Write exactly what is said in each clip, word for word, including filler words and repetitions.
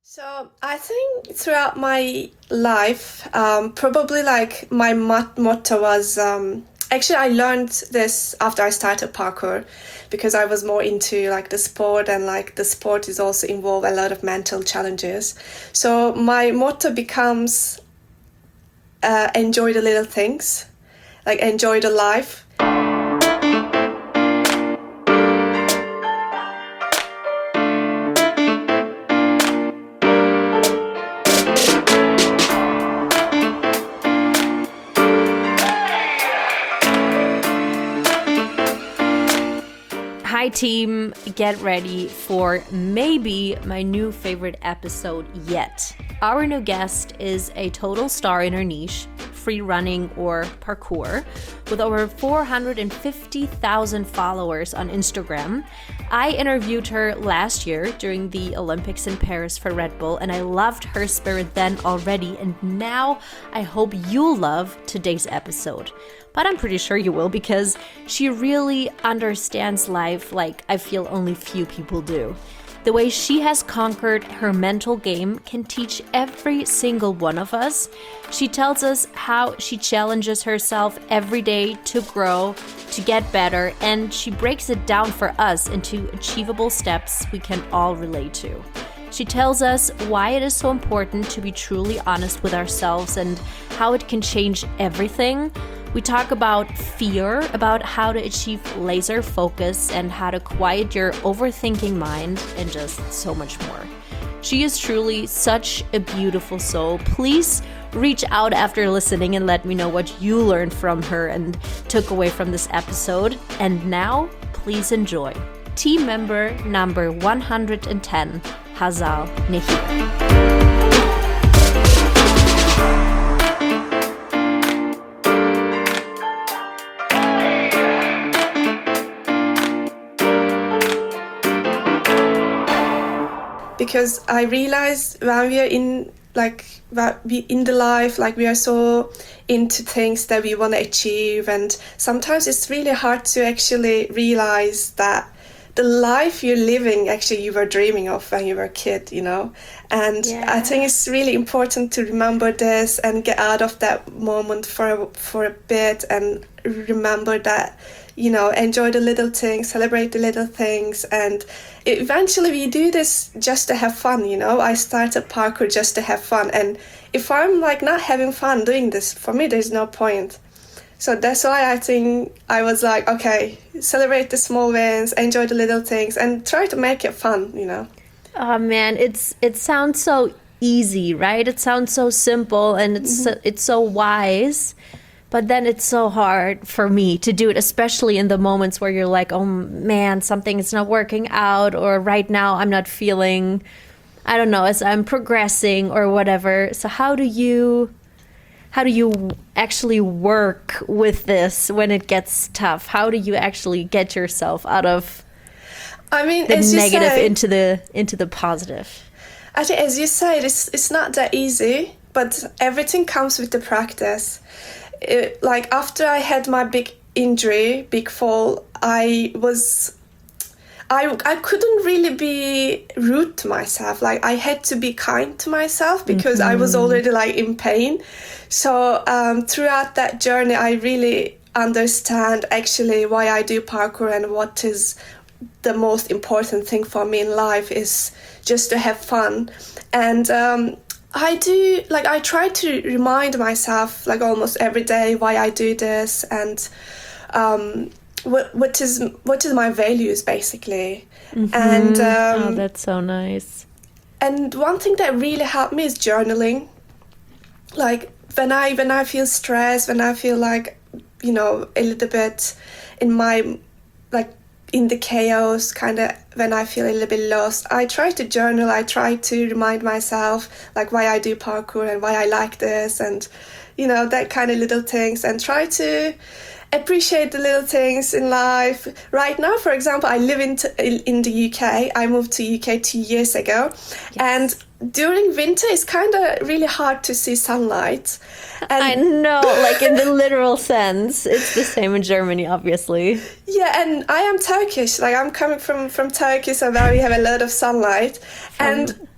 So I think throughout my life, um, probably like my mot- motto was um, actually I learned this after I started parkour because I was more into like the sport and like the sport is also involve a lot of mental challenges. So my motto becomes uh, enjoy the little things, like enjoy the life. Hi team, get ready for maybe my new favorite episode yet. Our new guest is a total star in her niche, free running or parkour, with over four hundred fifty thousand followers on Instagram. I interviewed her last year during the Olympics in Paris for Red Bull, and I loved her spirit then already, and now I hope you'll love today's episode. But I'm pretty sure you will, because she really understands life like I feel only few people do. The way she has conquered her mental game can teach every single one of us. She tells us how she challenges herself every day to grow, to get better, and she breaks it down for us into achievable steps we can all relate to. She tells us why it is so important to be truly honest with ourselves and how it can change everything. We talk about fear, about how to achieve laser focus and how to quiet your overthinking mind, and just so much more. She is truly such a beautiful soul. Please reach out after listening and let me know what you learned from her and took away from this episode. And now, please enjoy. Team member number one hundred ten, Hazal Nehir. Because I realize when we are in like we in the life, like we are so into things that we want to achieve, and sometimes it's really hard to actually realize that the life you're living actually you were dreaming of when you were a kid, you know. And yeah. I think it's really important to remember this and get out of that moment for a, for a bit and remember that, you know, enjoy the little things, celebrate the little things, and eventually we do this just to have fun, you know. I started parkour just to have fun, and if I'm like not having fun doing this, for me there's no point. So that's why I think I was like, okay, celebrate the small wins, enjoy the little things, and try to make it fun, you know. Oh man, it's it sounds so easy, right? It sounds so simple, and it's mm-hmm. so, it's so wise. But then it's so hard for me to do it, especially in the moments where you're like, oh man, something is not working out, or right now I'm not feeling, I don't know, as I'm progressing or whatever. So how do you, how do you actually work with this when it gets tough? How do you actually get yourself out of I mean, the as negative you say, into the into the positive? I think, as you said, it's it's not that easy, but everything comes with the practice. It, like after I had my big injury, big fall, I was, I, I couldn't really be rude to myself. Like I had to be kind to myself because mm-hmm. I was already like in pain. So um, throughout that journey, I really understand actually why I do parkour and what is the most important thing for me in life is just to have fun. And um, I do, like, I try to remind myself, like, almost every day why I do this and um, what what is what is my values, basically. Mm-hmm. And um, oh, that's so nice. And one thing that really helped me is journaling. Like, when I when I feel stressed, when I feel like, you know, a little bit in my, like, in the chaos, kind of when I feel a little bit lost, I try to journal. I try to remind myself like why I do parkour and why I like this, and you know, that kind of little things, and try to appreciate the little things in life. Right now, for example, I live in t- in the U K. I moved to U K two years ago, yes. And during winter it's kind of really hard to see sunlight. And I know, like in the literal sense, it's the same in Germany, obviously. Yeah, and I am Turkish. Like I'm coming from from Turkey, so where we have a lot of sunlight. From, and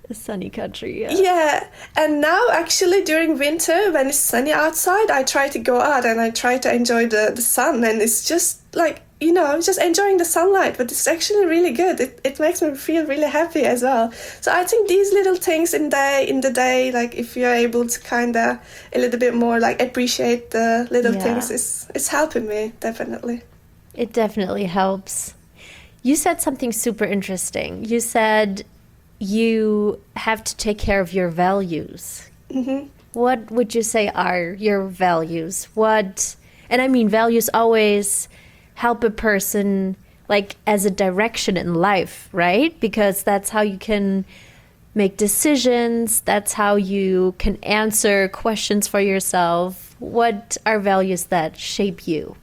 A sunny country, yeah. Yeah, and now actually during winter when it's sunny outside, I try to go out and I try to enjoy the, the sun, and it's just like, you know, I'm just enjoying the sunlight, but it's actually really good. It it makes me feel really happy as well. So I think these little things in day in the day, like if you're able to kind of a little bit more like appreciate the little Yeah. things, is it's helping me definitely. It definitely helps. You said something super interesting. You said you have to take care of your values. Mm-hmm. What would you say are your values? What, and I mean, values always help a person like as a direction in life, right? Because that's how you can make decisions. That's how you can answer questions for yourself. What are values that shape you?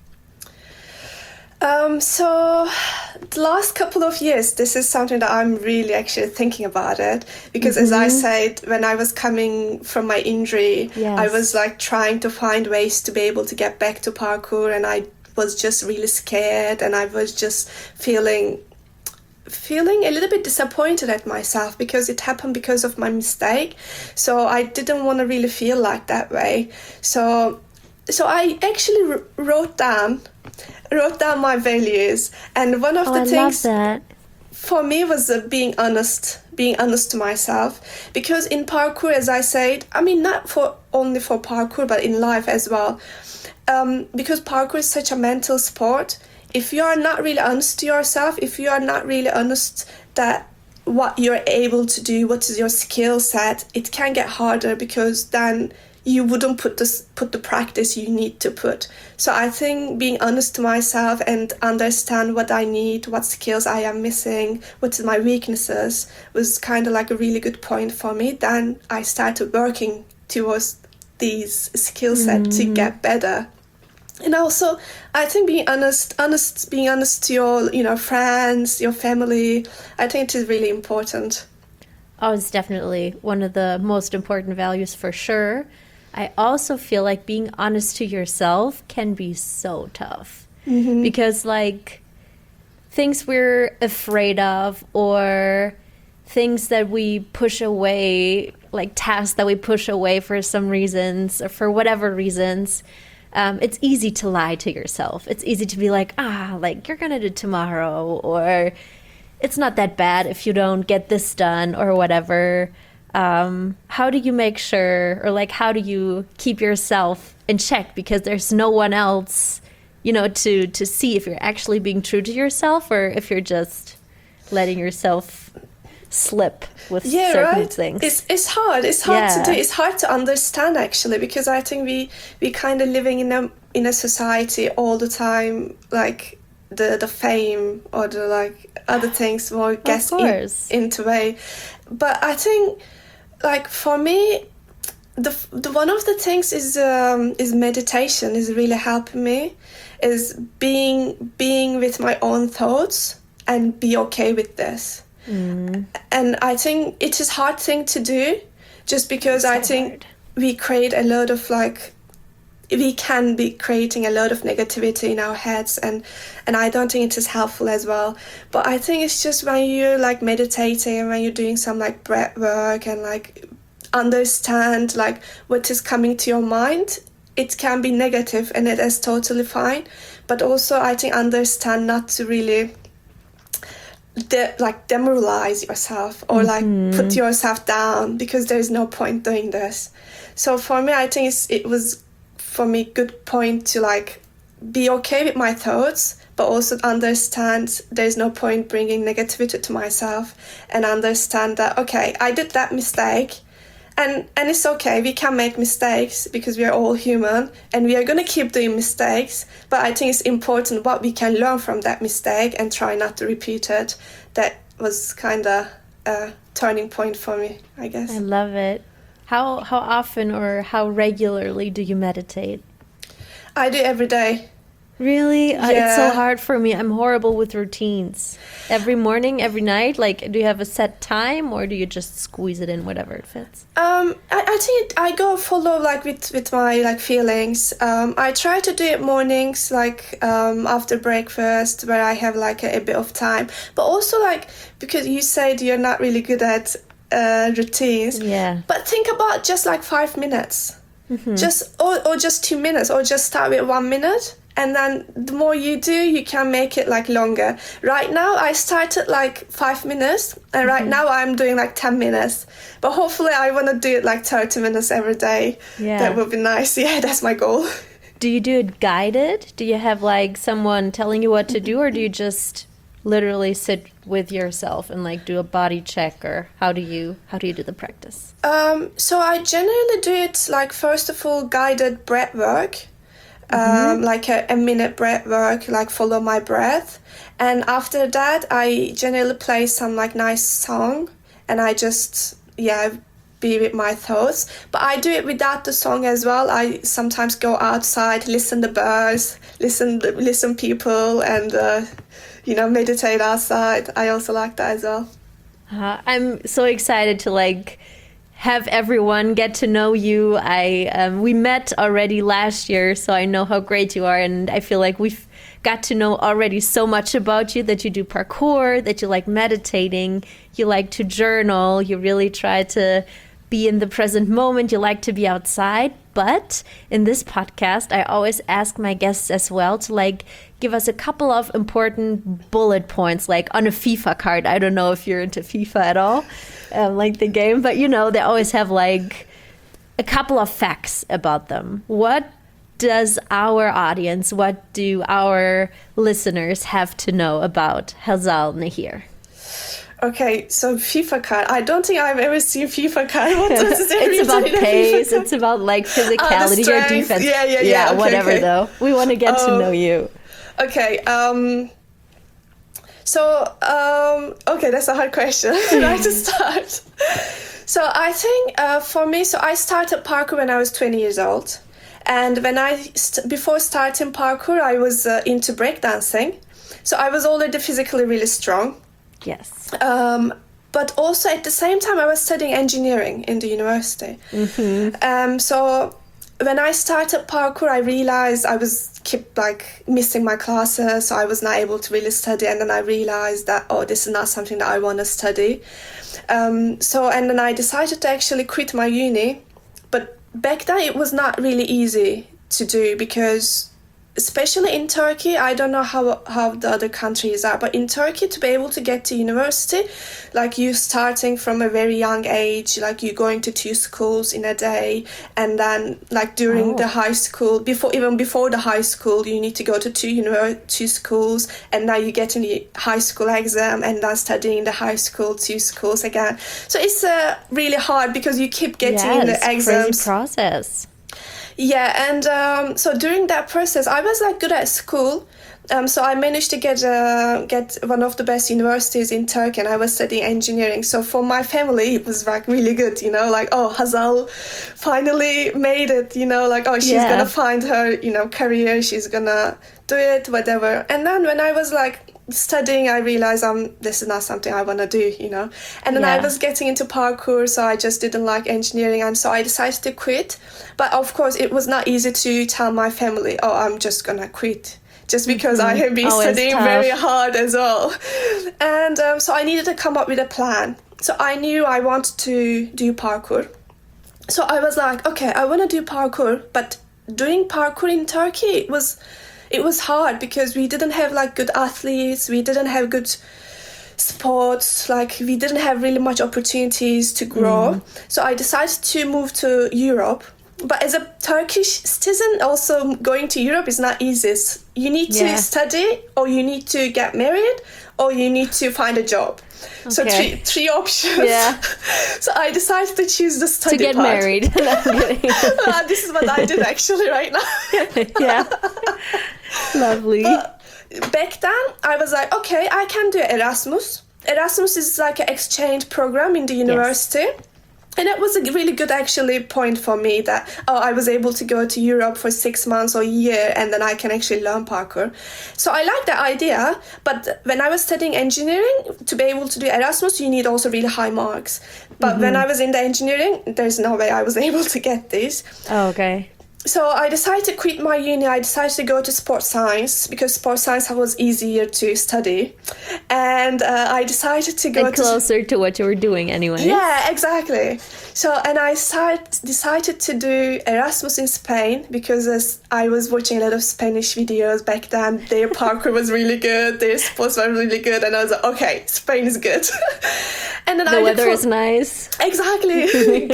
Um, so the last couple of years, this is something that I'm really actually thinking about it, because Mm-hmm. as I said, when I was coming from my injury, Yes. I was like trying to find ways to be able to get back to parkour, and I was just really scared, and I was just feeling feeling a little bit disappointed at myself because it happened because of my mistake. So I didn't want to really feel like that way. So so I actually wr- wrote down wrote down my values, and one of Oh, the I things love that. for me was uh, being honest being honest to myself, because in parkour, as I said, I mean, not for only for parkour but in life as well, um, because parkour is such a mental sport. If you are not really honest to yourself, if you are not really honest that what you're able to do, what is your skill set, it can get harder, because then you wouldn't put this put the practice you need to put. So I think being honest to myself and understand what I need, what skills I am missing, what are my weaknesses, was kind of like a really good point for me. Then I started working towards these skill set to get better. And also, I think being honest, honest, being honest to your, you know, friends, your family, I think it is really important. Oh, it's definitely one of the most important values for sure. I also feel like being honest to yourself can be so tough, because like things we're afraid of, or things that we push away, like tasks that we push away for some reasons or for whatever reasons, um, it's easy to lie to yourself. It's easy to be like, ah, like you're gonna do it tomorrow, or it's not that bad if you don't get this done or whatever. Um, how do you make sure, or like how do you keep yourself in check, because there's no one else, you know, to to see if you're actually being true to yourself, or if you're just letting yourself slip with Yeah, certain right. things. It's it's hard. It's hard Yeah. to do. It's hard to understand actually, because I think we we kind of living in a in a society all the time, like the the fame or the like other things will get in, course. into way. But I think, like for me, the, the one of the things is um, is meditation is really helping me, is being being with my own thoughts and be okay with this. Mm. And I think it is hard thing to do, just because I So think hard. we create a lot of like we can be creating a lot of negativity in our heads, and and I don't think it is helpful as well. But I think it's just when you're like meditating and when you're doing some like breath work and like understand like what is coming to your mind, it can be negative and it is totally fine. But also I think understand not to really de- like demoralize yourself or like put yourself down, because there's no point doing this. So for me, I think it's, it was for me good point to like be okay with my thoughts, but also understand there's no point bringing negativity to myself, and understand that okay, I did that mistake, and and it's okay, we can make mistakes because we are all human and we are going to keep doing mistakes. But I think it's important what we can learn from that mistake and try not to repeat it. That was kind of a turning point for me, I guess. I love it. How how often or how regularly do you meditate? I do every day. Really? Uh, it's so Yeah. hard for me. I'm horrible with routines. Every morning, every night? Like, do you have a set time, or do you just squeeze it in whatever it fits? Um, I, I think I go follow like with, with my like feelings. Um, I try to do it mornings, like um, after breakfast, where I have like a, a bit of time. But also like, because you said you're not really good at uh, routines. Yeah. But think about just like five minutes. Mm-hmm. Just or, or just two minutes, or just start with one minute. And then the more you do, you can make it like longer. Right now, I started like five minutes, and right mm-hmm. now I'm doing like ten minutes. But hopefully, I want to do it like thirty minutes every day. Yeah, that would be nice. Yeah, that's my goal. Do you do it guided? Do you have like someone telling you what to do, or do you just literally sit with yourself and like do a body check, or how do you how do you do the practice? Um, so I generally do it like first of all guided breath work. Mm-hmm. Um, like a, a minute breath work, like follow my breath. And after that, I generally play some like nice song, and I just, yeah, be with my thoughts. But I do it without the song as well. I sometimes go outside, listen to birds, listen listen people, and, uh, you know, meditate outside. I also like that as well. Uh, I'm so excited to like have everyone get to know you. I um, we met already last year, so I know how great you are, and I feel like we've got to know already so much about you, that you do parkour, that you like meditating, you like to journal, you really try to be in the present moment, you like to be outside. But in this podcast, I always ask my guests as well to like give us a couple of important bullet points, like on a FIFA card. I don't know if you're into FIFA at all, um, like the game, but you know, they always have like a couple of facts about them. What does our audience, what do our listeners have to know about Hazal Nahir? Okay, so FIFA card. I don't think I've ever seen FIFA card. What does it It's about pace. It's about like physicality oh, or defense. Yeah, yeah, yeah. Yeah, okay, whatever okay. though. We want to get um, to know you. Okay. Um. So, um. Okay, that's a hard question. Where to start? So I think uh, for me, so I started parkour when I was twenty years old, and when I st- before starting parkour, I was uh, into breakdancing. So I was already physically really strong. Yes. Um, but also at the same time, I was studying engineering in the university. Mm-hmm. Um, so when I started parkour, I realized I was keep like missing my classes, so I was not able to really study. And then I realized that, oh, this is not something that I want to study. Um, so and then I decided to actually quit my uni. But back then, it was not really easy to do because, especially in Turkey, I don't know how how the other countries are, but in Turkey, to be able to get to university, like you starting from a very young age, like you going to two schools in a day, and then like during oh. the high school, before even before the high school, you need to go to two univer- two schools, and now you get in the high school exam, and then studying in the high school, two schools again. So it's uh, really hard because you keep getting yeah, in the exams. Crazy process. Yeah, and um, so during that process, I was like good at school. Um, so I managed to get uh, get one of the best universities in Turkey, and I was studying engineering. So for my family, it was like really good, you know, like, oh, Hazal finally made it, you know, like, oh, she's yeah. gonna find her, you know, career, she's gonna do it, whatever. And then when I was like studying, I realized um this is not something I want to do, you know. And then yeah. I was getting into parkour, so I just didn't like engineering, and so I decided to quit. But of course, it was not easy to tell my family, oh, I'm just gonna quit, just because mm-hmm. I have been Always studying tough. very hard as well. And um, so I needed to come up with a plan. So I knew I wanted to do parkour. So I was like, okay, I want to do parkour, but doing parkour in Turkey, it was it was hard because we didn't have like good athletes, we didn't have good sports, like we didn't have really much opportunities to grow. Mm. So I decided to move to Europe. But as a Turkish citizen, also going to Europe is not easy. You need to yeah. study, or you need to get married, or you need to find a job. Okay. So three three options. Yeah. So I decided to choose the study to get part. married. uh, this is what I did actually right now. Yeah. Lovely. But back then, I was like, okay, I can do Erasmus. Erasmus is like an exchange program in the university. Yes. And that was a really good, actually, point for me that, oh, I was able to go to Europe for six months or a year, and then I can actually learn parkour. So I like that idea. But when I was studying engineering, to be able to do Erasmus, you need also really high marks. But mm-hmm. when I was in the engineering, there's no way I was able to get this. Oh, okay. so I decided to quit my uni. I decided to go to sports science because sports science was easier to study, and uh, I decided to go and closer to, to what you were doing anyway. Yeah, exactly. So and I start, decided to do Erasmus in Spain because as I was watching a lot of Spanish videos back then. Their parkour was really good. Their sports were really good, and I was like, okay, Spain is good. And then the I weather for, is nice. Exactly.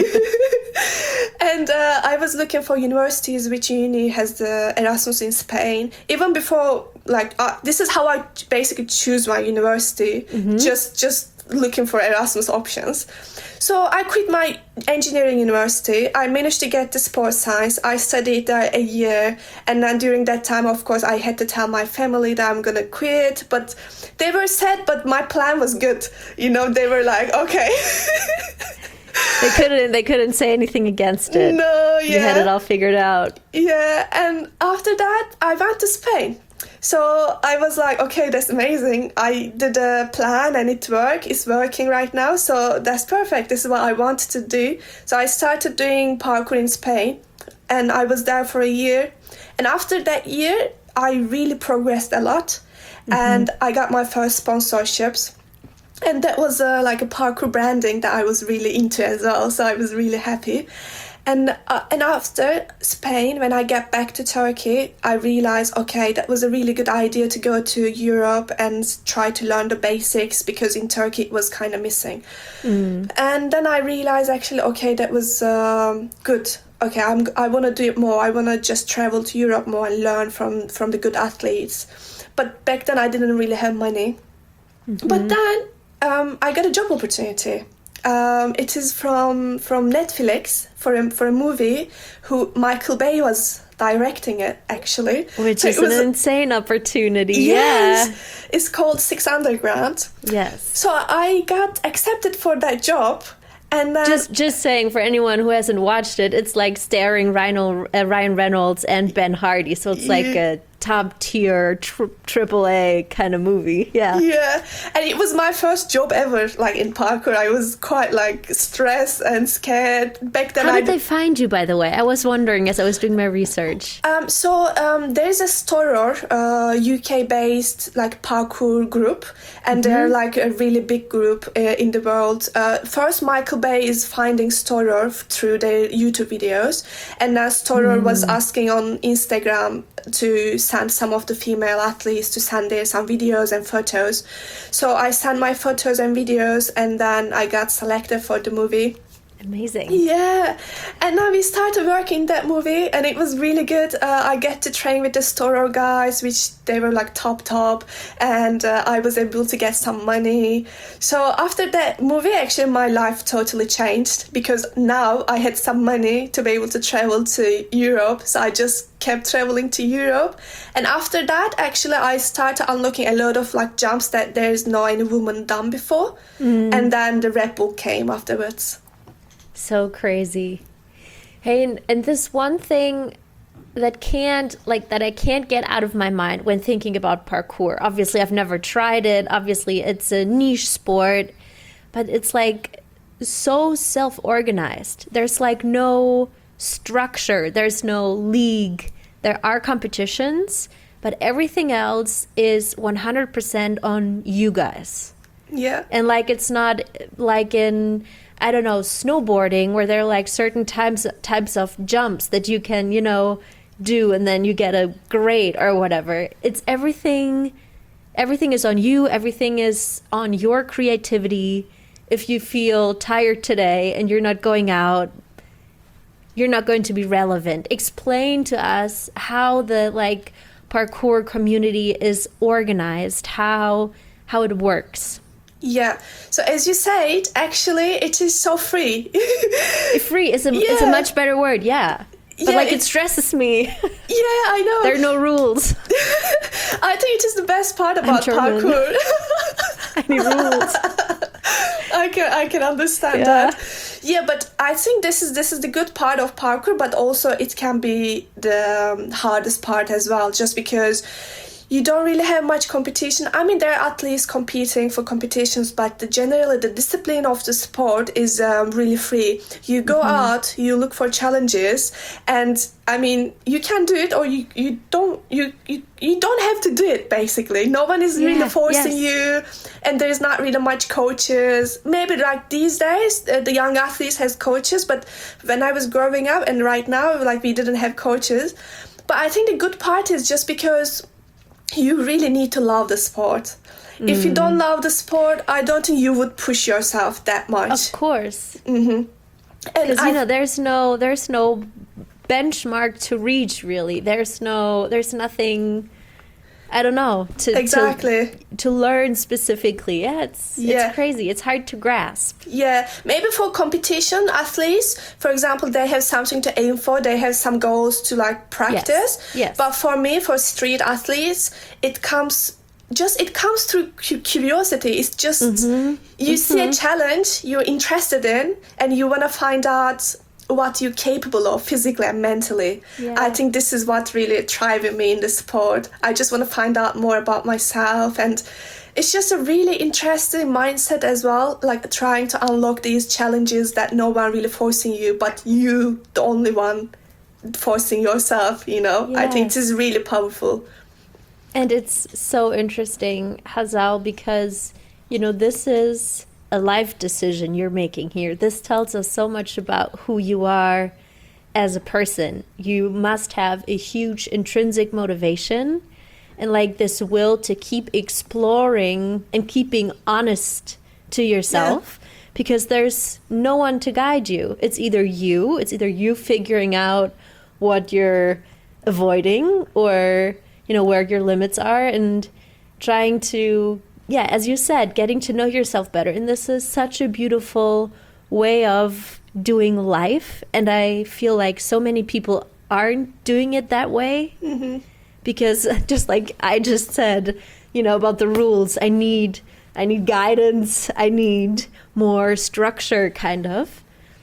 And uh, I was looking for universities which uni has the Erasmus in Spain. Even before, like, uh, this is how I basically choose my university. Mm-hmm. Just, just looking for Erasmus options. So I quit my engineering university. I managed to get the sports science. I studied there a year. And then during that time, of course, I had to tell my family that I'm going to quit. But they were sad, but my plan was good. You know, they were like, okay. They couldn't they couldn't say anything against it. No, yeah. You had it all figured out. Yeah, and after that, I went to Spain. So I was like, okay, that's amazing. I did a plan and it worked. It's working right now. So that's perfect. This is what I wanted to do. So I started doing parkour in Spain and I was there for a year. And after that year, I really progressed a lot. Mm-hmm. And I got my first sponsorships. And that was uh, like a parkour branding that I was really into as well. So I was really happy. And uh, and after Spain, when I get back to Turkey, I realized, okay, that was a really good idea to go to Europe and try to learn the basics because in Turkey it was kind of missing. Mm. And then I realized actually, okay, that was um, good. Okay, I'm, I want to do it more. I want to just travel to Europe more and learn from, from the good athletes. But back then I didn't really have money. Mm-hmm. But then um, I got a job opportunity. Um, it is from from Netflix for a, for a movie who Michael Bay was directing it actually, which so is an insane opportunity. Yes, yeah, it's called Six Underground. Yes. So I got accepted for that job. And then, just just saying for anyone who hasn't watched it, it's like starring Ryan, uh, Ryan Reynolds and Ben Hardy. So it's like a top tier tri- triple A kind of movie. Yeah. Yeah. And it was my first job ever, like in parkour. I was quite like stressed and scared back then. How did I d- they find you, by the way? I was wondering as I was doing my research. Um, so um, there's a Storor, uh, U K-based like parkour group, and mm-hmm. they're like a really big group uh, in the world. Uh, first, Michael Bay is finding Storor through their YouTube videos, and now Storor mm. was asking on Instagram to send some of the female athletes to send their some videos and photos. So I sent my photos and videos, and then I got selected for the movie. Amazing. Yeah. And now we started working that movie and it was really good. Uh, I get to train with the Storor guys, which they were like top top, and uh, I was able to get some money. So after that movie, actually my life totally changed because now I had some money to be able to travel to Europe. So I just kept traveling to Europe. And after that, actually I started unlocking a lot of like jumps that there's no any woman done before. Mm. And then the Red Bull came afterwards. So crazy. Hey, and, and this one thing that can't, like, that I can't get out of my mind when thinking about parkour. Obviously, I've never tried it. Obviously, it's a niche sport, but it's like so self-organized. There's like no structure. There's no league. There are competitions, but everything else is one hundred percent on you guys. Yeah. And like, it's not like in, I don't know, snowboarding where there are like certain types types of jumps that you can, you know, do and then you get a grade or whatever. It's everything, everything is on you. Everything is on your creativity. If you feel tired today and you're not going out, you're not going to be relevant. Explain to us how the like parkour community is organized, how how it works. Yeah, so as you said, actually it is so free. Free is a, yeah. is a much better word, yeah. But yeah, like it, it stresses me. Yeah, I know. There are no rules. I think it is the best part about parkour. I need rules. I can I can understand yeah. that. Yeah, but I think this is this is the good part of parkour, but also it can be the um, hardest part as well, just because you don't really have much competition. I mean, there are athletes competing for competitions, but the, generally the discipline of the sport is um, really free. You go mm-hmm. out, you look for challenges, and I mean, you can do it or you, you don't you, you you don't have to do it, basically. No one is yeah, really forcing yes. you, and there's not really much coaches. Maybe like these days, uh, the young athletes has coaches, but when I was growing up and right now, like we didn't have coaches. But I think the good part is just because you really need to love the sport. Mm. If you don't love the sport, I don't think you would push yourself that much. Of course. Mm-hmm. Because, you know, there's no there's no benchmark to reach, really. There's no, there's nothing, I don't know, to exactly to, to learn specifically. Yeah, it's yeah. it's crazy. It's hard to grasp. Yeah, maybe for competition athletes, for example, they have something to aim for. They have some goals to like practice. Yes. yes. But for me, for street athletes, it comes just it comes through curiosity. It's just mm-hmm. you mm-hmm. see a challenge you're interested in, and you want to find out what you're capable of physically and mentally. Yeah. I think this is what really driving me in the sport. I just want to find out more about myself, and it's just a really interesting mindset as well, like trying to unlock these challenges that no one really forcing you, but you the only one forcing yourself, you know. Yes. I think this is really powerful. And it's so interesting, Hazal, because, you know, this is a life decision you're making here. This tells us so much about who you are as a person. You must have a huge intrinsic motivation and like this will to keep exploring and keeping honest to yourself, yeah. because there's no one to guide you. It's either you, it's either you figuring out what you're avoiding or, you know, where your limits are and trying to, yeah, as you said, getting to know yourself better. And this is such a beautiful way of doing life. And I feel like so many people aren't doing it that way. Mm-hmm. Because just like I just said, you know, about the rules, I need, I need guidance. I need more structure, kind of.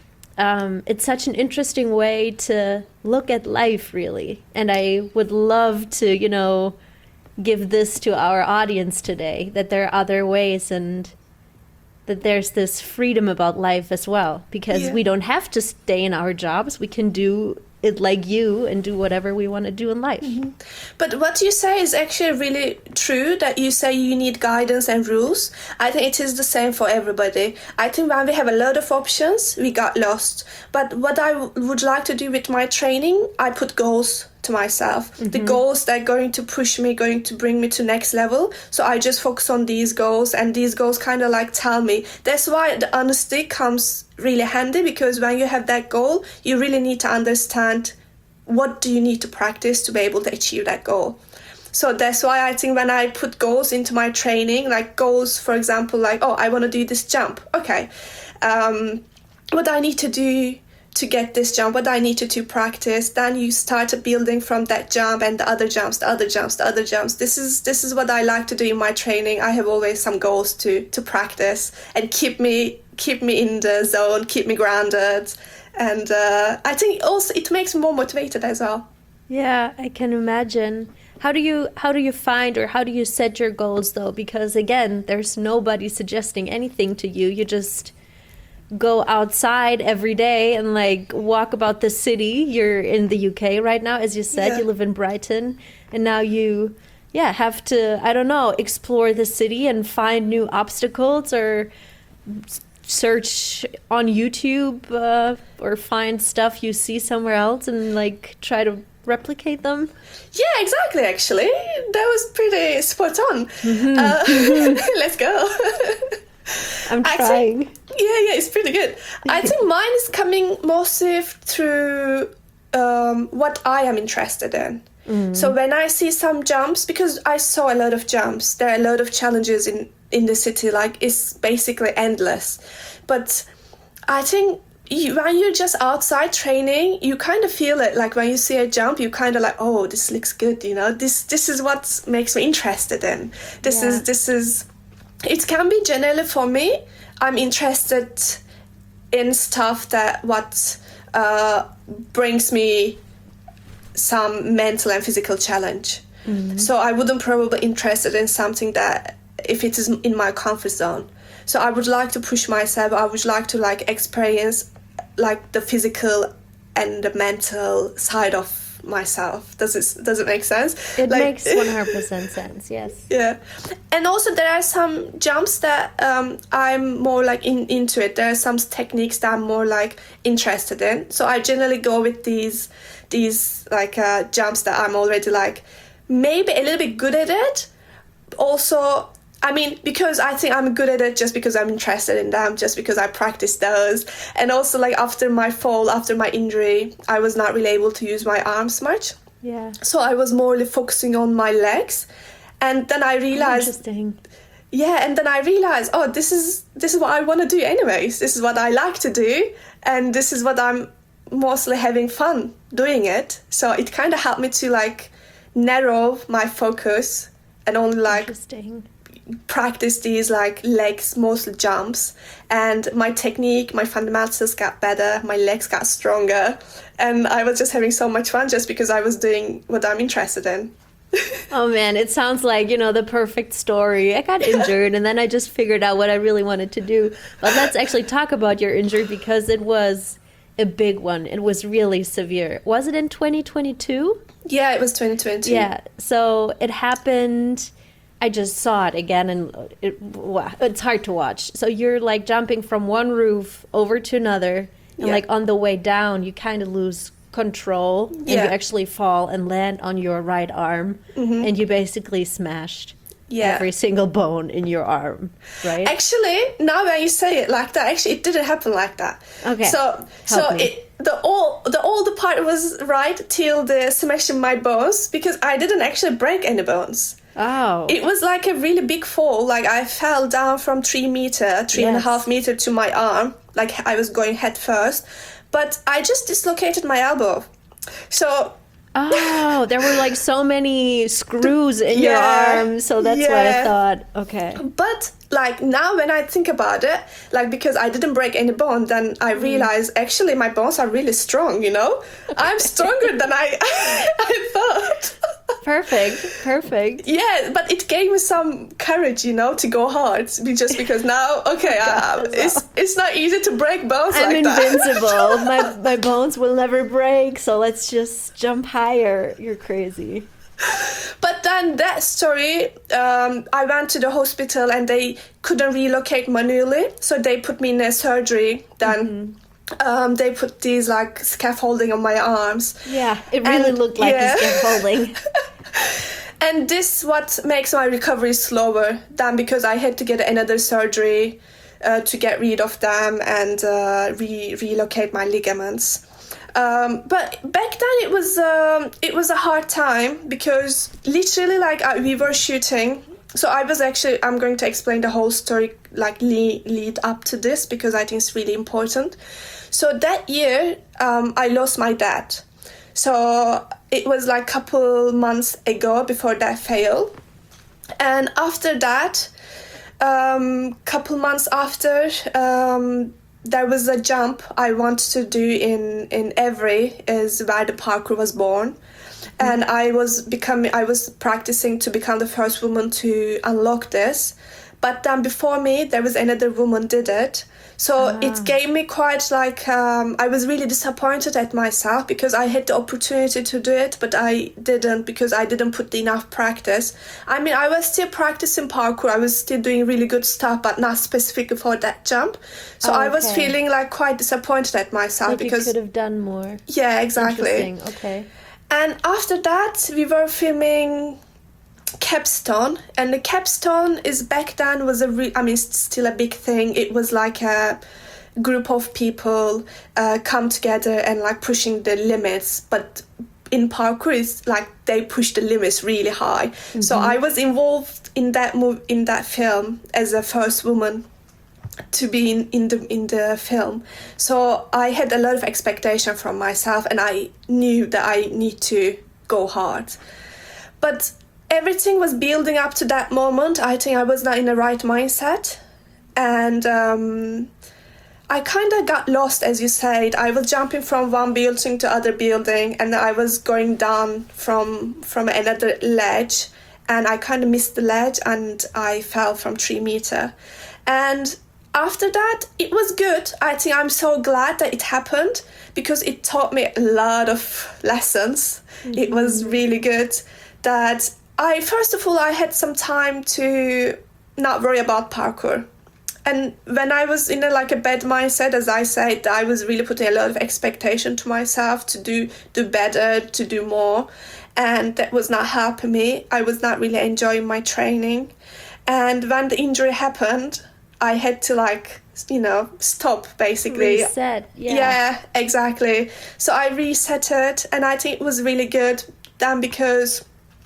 Um, it's such an interesting way to look at life, really. And I would love to, you know, give this to our audience today, that there are other ways and that there's this freedom about life as well, because yeah. we don't have to stay in our jobs. We can do it like you and do whatever we want to do in life. Mm-hmm. But what you say is actually really true, that you say you need guidance and rules. I think it is the same for everybody. I think when we have a lot of options, we got lost. But what I w- would like to do with my training, I put goals to myself. Mm-hmm. The goals that are going to push me, going to bring me to next level. So I just focus on these goals, and these goals kind of like tell me. That's why the honesty comes really handy, because when you have that goal, you really need to understand what do you need to practice to be able to achieve that goal. So that's why I think when I put goals into my training, like goals, for example, like, oh, I want to do this jump. Okay. Um, what do I need to do to get this jump? What do I need to do practice? Then you start building from that jump and the other jumps, the other jumps, the other jumps. This is this is what I like to do in my training. I have always some goals to to practice and keep me keep me in the zone, keep me grounded. And uh, I think also it makes me more motivated as well. Yeah, I can imagine. How do you how do you find or how do you set your goals though? Because again, there's nobody suggesting anything to you. You just go outside every day and like walk about the city. You're in the U K right now, as you said. Yeah. You live in Brighton, and now you yeah have to, I don't know, explore the city and find new obstacles or search on YouTube uh, or find stuff you see somewhere else and like try to replicate them. Yeah, exactly. Actually, that was pretty spot on. Mm-hmm. Uh, mm-hmm. Let's go. I'm trying. Think, yeah, yeah, it's pretty good. I think mine is coming mostly through um, what I am interested in. Mm. So when I see some jumps, because I saw a lot of jumps, there are a lot of challenges in, in the city, like it's basically endless. But I think you, when you're just outside training, you kind of feel it. Like when you see a jump, you kind of like, oh, this looks good, you know. This this is what makes me interested in. This yeah. is this is. It can be generally for me. I'm interested in stuff that what uh, brings me some mental and physical challenge. Mm-hmm. So I wouldn't probably interested in something that if it is in my comfort zone. So I would like to push myself. I would like to like experience like the physical and the mental side of myself. Does it does it make sense? It like, makes one hundred percent sense. Yes. Yeah, and also there are some jumps that um, I'm more like in into it. There are some techniques that I'm more like interested in. So I generally go with these these like uh, jumps that I'm already like maybe a little bit good at it. Also, I mean, because I think I'm good at it just because I'm interested in them, just because I practice those. And also, like, after my fall, after my injury, I was not really able to use my arms much. Yeah. So I was more focusing on my legs. And then I realized... Interesting. Yeah, and then I realized, oh, this is this is what I want to do anyways. This is what I like to do. And this is what I'm mostly having fun doing it. So it kind of helped me to, like, narrow my focus and only, like... Interesting. practice these like legs, mostly jumps, and my technique, my fundamentals got better, my legs got stronger, and I was just having so much fun just because I was doing what I'm interested in. Oh man, it sounds like, you know, the perfect story. I got injured and then I just figured out what I really wanted to do. But let's actually talk about your injury because it was a big one. It was really severe. Was it in twenty twenty-two? Yeah, it was twenty twenty. Yeah, so it happened... I just saw it again, and it, it's hard to watch. So you're like jumping from one roof over to another, and yeah. like on the way down, you kind of lose control, and yeah. you actually fall and land on your right arm, mm-hmm. and you basically smashed yeah. every single bone in your arm, right? Actually, now when you say it like that, actually it didn't happen like that. Okay. So, Help so me. it, the all the all the part was right till the smashing my bones because I didn't actually break any bones. Oh. It was like a really big fall. Like I fell down from three meter, three yes. and a half meter to my arm. Like I was going head first, but I just dislocated my elbow. So. Oh, there were like so many screws in yeah, your arm, so that's yeah. why I thought, okay. But like now when I think about it, like because I didn't break any bone, then I realize mm. actually my bones are really strong, you know? I'm stronger than I I thought. Perfect, perfect. Yeah, but it gave me some courage, you know, to go hard. Just because now, okay, uh, it's it's not easy to break bones I'm like that. I'm invincible. my my bones will never break, so let's just jump higher. You're crazy. But then that story, um, I went to the hospital and they couldn't relocate manually, so they put me in a surgery. Then. Mm-hmm. Um, they put these like scaffolding on my arms. Yeah, it really and, looked like yeah. the scaffolding. And this what makes my recovery slower than because I had to get another surgery uh, to get rid of them and uh, re- relocate my ligaments. Um, but back then it was um, it was a hard time because literally like I, we were shooting. So I was actually, I'm going to explain the whole story, like lead, lead up to this because I think it's really important. So that year, um, I lost my dad. So it was like a couple months ago before that failed. And after that, um, couple months after, um, there was a jump I wanted to do in, in Evry, is where the parkour was born. And I was becoming, I was practicing to become the first woman to unlock this. But then before me, there was another woman did it. So ah. it gave me quite like, um, I was really disappointed at myself because I had the opportunity to do it, but I didn't because I didn't put enough practice. I mean, I was still practicing parkour. I was still doing really good stuff, but not specifically for that jump. So oh, okay. I was feeling like quite disappointed at myself like because you could have done more. Yeah, exactly. Interesting. Okay. And after that, we were filming Capstone, and the Capstone is back then was a re- I mean, it's still a big thing. It was like a group of people uh, come together and like pushing the limits, but in parkour, it's like they push the limits really high. Mm-hmm. So I was involved in that move in that film as a first woman to be in, in the in the film. So I had a lot of expectation from myself and I knew that I need to go hard. But everything was building up to that moment. I think I was not in the right mindset. And um, I kind of got lost, as you said. I was jumping from one building to other building, and I was going down from from another ledge, and I kind of missed the ledge, and I fell from three meter. And after that, it was good. I think I'm so glad that it happened, because it taught me a lot of lessons. Mm-hmm. It was really good that I, first of all, I had some time to not worry about parkour. And when I was in a, like a bad mindset, as I said, I was really putting a lot of expectation to myself to do do better, to do more. And that was not helping me. I was not really enjoying my training. And when the injury happened, I had to like, you know, stop basically. Reset, yeah. Yeah, exactly. So I reset it, and I think it was really good then, because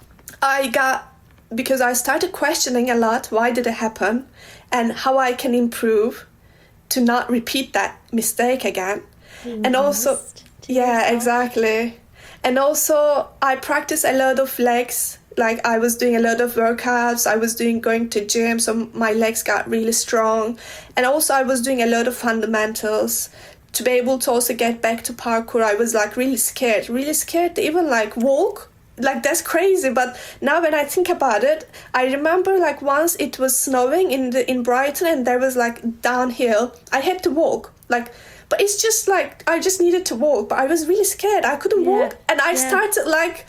I got, because I started questioning a lot, why did it happen? And how I can improve to not repeat that mistake again. Being and also, yeah, yourself. Exactly. And also, I practice a lot of legs. Like, I was doing a lot of workouts. I was doing going to gym, so my legs got really strong. And also, I was doing a lot of fundamentals. To be able to also get back to parkour, I was like really scared, really scared to even like walk. Like, that's crazy, but now when I think about it, I remember like once it was snowing in the in Brighton, and there was like downhill. I had to walk, like, but it's just like I just needed to walk, but I was really scared. I couldn't yeah, walk, and I yeah. started like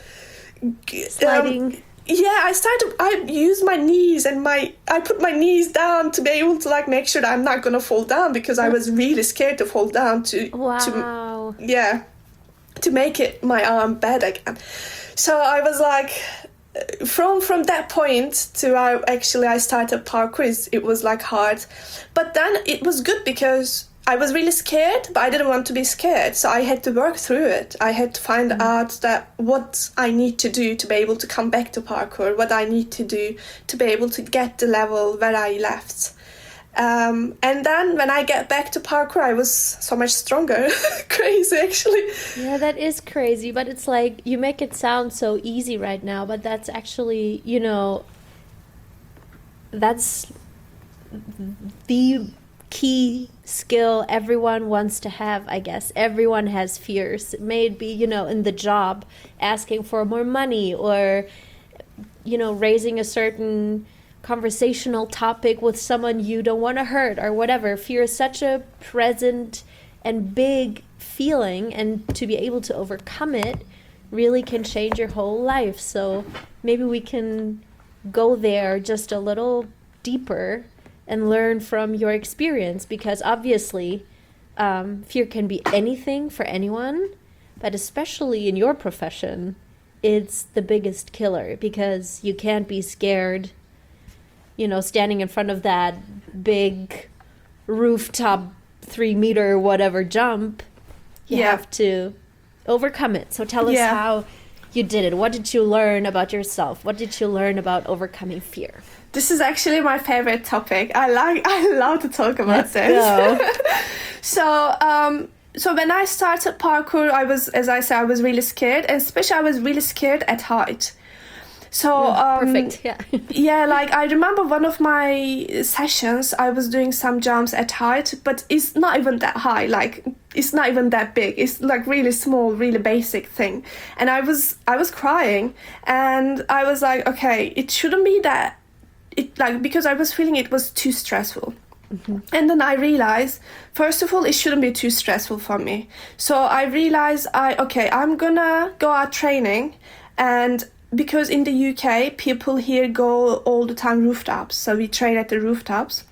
sliding. Um, yeah, I started. I used my knees and my. I put my knees down to be able to like make sure that I'm not gonna fall down, because I was really scared to fall down. To wow. To, yeah, to make it my arm bad again. So I was like, from from that point to I actually I started parkour, it was like hard, but then it was good because I was really scared, but I didn't want to be scared, so I had to work through it. I had to find mm. out that what I need to do to be able to come back to parkour, what I need to do to be able to get the level where I left. Um, and then when I get back to parkour, I was so much stronger. Crazy, actually. Yeah, that is crazy, but it's like you make it sound so easy right now, but that's actually, you know, that's the key skill everyone wants to have, I guess. Everyone has fears. It may be, you know, in the job, asking for more money, or, you know, raising a certain conversational topic with someone you don't want to hurt, or whatever. Fear is such a present and big feeling, and to be able to overcome it really can change your whole life. So maybe we can go there just a little deeper and learn from your experience, because obviously um, fear can be anything for anyone, but especially in your profession, it's the biggest killer, because you can't be scared, you know, standing in front of that big rooftop three meter whatever jump. You yeah. have to overcome it. So tell us yeah. how you did it. What did you learn about yourself? What did you learn about overcoming fear? This is actually my favorite topic. I like, I love to talk about Let's this. Go. so, um, so when I started parkour, I was, as I said, I was really scared, and especially I was really scared at height. So um, perfect. Yeah. yeah, like I remember one of my sessions, I was doing some jumps at height, but it's not even that high. Like, it's not even that big. It's like really small, really basic thing. And I was I was crying, and I was like, okay, it shouldn't be that. It like because I was feeling it was too stressful. Mm-hmm. And then I realized, first of all, it shouldn't be too stressful for me. So I realized, I okay, I'm gonna go out training, and because in the U K, people here go all the time rooftops, so we train at the rooftops.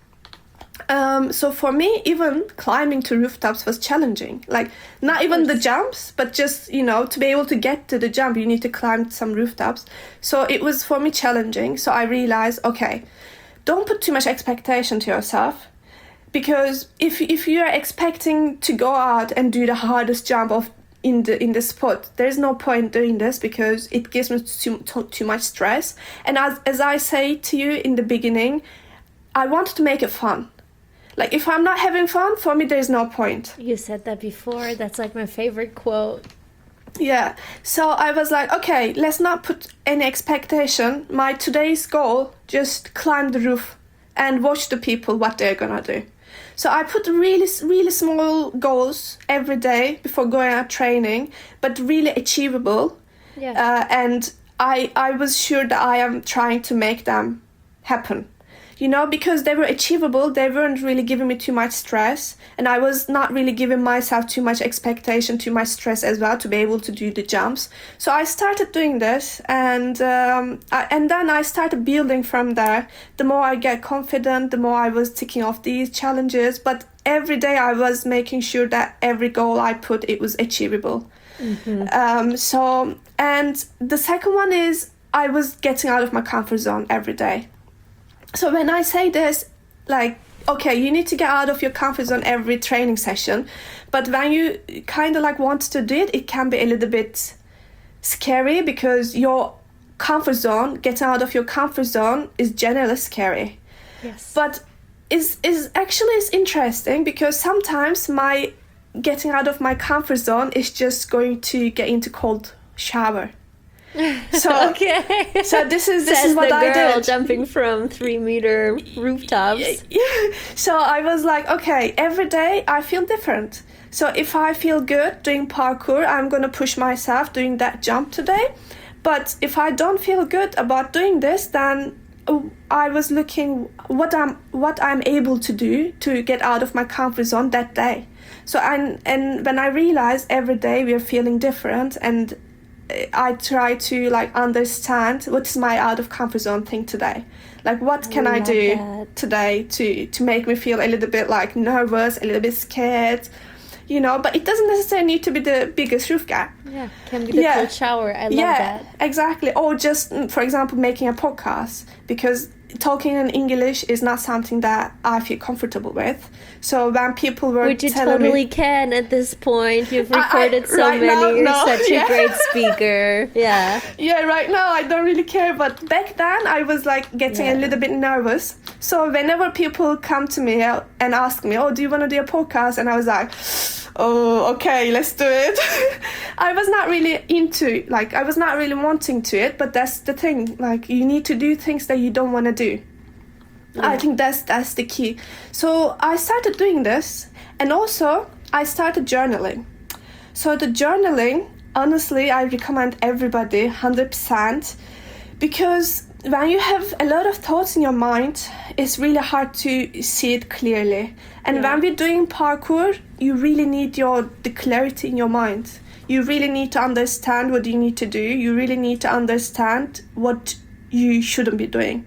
Um, so for me, even climbing to rooftops was challenging. Like, not even the jumps, but just, you know, to be able to get to the jump, you need to climb some rooftops. So it was for me challenging. So I realized, okay, don't put too much expectation to yourself, because if if you are expecting to go out and do the hardest jump of in the in the spot, there's no point doing this, because it gives me too, too, too much stress. And as as I say to you in the beginning, I wanted to make it fun. Like, if I'm not having fun, for me there's no point. You said that before. That's like my favorite quote. Yeah. So I was like, okay, let's not put any expectation. My today's goal, just climb the roof and watch the people what they're gonna do. So I put really, really small goals every day before going out training, but really achievable. Yeah. Uh, and I, I was sure that I am trying to make them happen. You know, because they were achievable, they weren't really giving me too much stress, and I was not really giving myself too much expectation, too much stress as well to be able to do the jumps. So I started doing this, and um, I, and then I started building from there. The more I get confident, the more I was ticking off these challenges, but every day I was making sure that every goal I put, it was achievable. Mm-hmm. Um, so, and the second one is I was getting out of my comfort zone every day. So when I say this, like, okay, you need to get out of your comfort zone every training session, but when you kind of like want to do it, it can be a little bit scary because your comfort zone, getting out of your comfort zone is generally scary. Yes. But is is actually is interesting because sometimes my getting out of my comfort zone is just going to get into cold shower. So okay. So this is this Says is what the I girl did. jumping from three meter rooftops. Yeah. So I was like, okay, every day I feel different. So if I feel good doing parkour, I'm gonna push myself doing that jump today. But if I don't feel good about doing this, then I was looking what I'm what I'm able to do to get out of my comfort zone that day. So and and when I realized every day we are feeling different, and I try to like understand what is my out of comfort zone thing today. Like what can I, I do that. today to to make me feel a little bit like nervous, a little bit scared, you know, but it doesn't necessarily need to be the biggest roof gap. Yeah, can be the yeah. cold shower. I love yeah, that. Exactly. Or just, for example, making a podcast, because talking in English is not something that I feel comfortable with. So when people were Which you telling totally me, can at this point. You've recorded I, I, so right many. Now, You're no, such yeah. a great speaker. Yeah. Yeah, right now I don't really care. But back then I was like getting yeah. a little bit nervous. So whenever people come to me and ask me, oh, do you want to do a podcast? And I was like, oh, okay, let's do it. I was not really into, like, I was not really wanting to it, but that's the thing. Like, you need to do things that you don't want to do. Yeah. I think that's that's the key. So I started doing this, and also I started journaling. So the journaling, honestly, I recommend everybody one hundred percent, because when you have a lot of thoughts in your mind, it's really hard to see it clearly. And yeah. when we're doing parkour, you really need your the clarity in your mind. You really need to understand what you need to do. You really need to understand what you shouldn't be doing.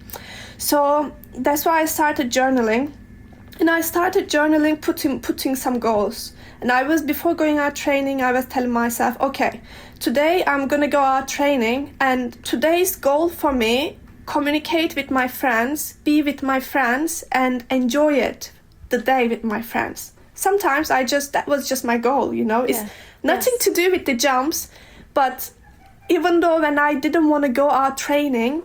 So that's why I started journaling. And I started journaling, putting putting some goals. And I was, before going out training, I was telling myself, okay, today I'm going to go out training, and today's goal for me, communicate with my friends, be with my friends, and enjoy it, the day with my friends. Sometimes I just, that was just my goal, you know. It's yeah. nothing yes. to do with the jumps, but even though when I didn't want to go out training,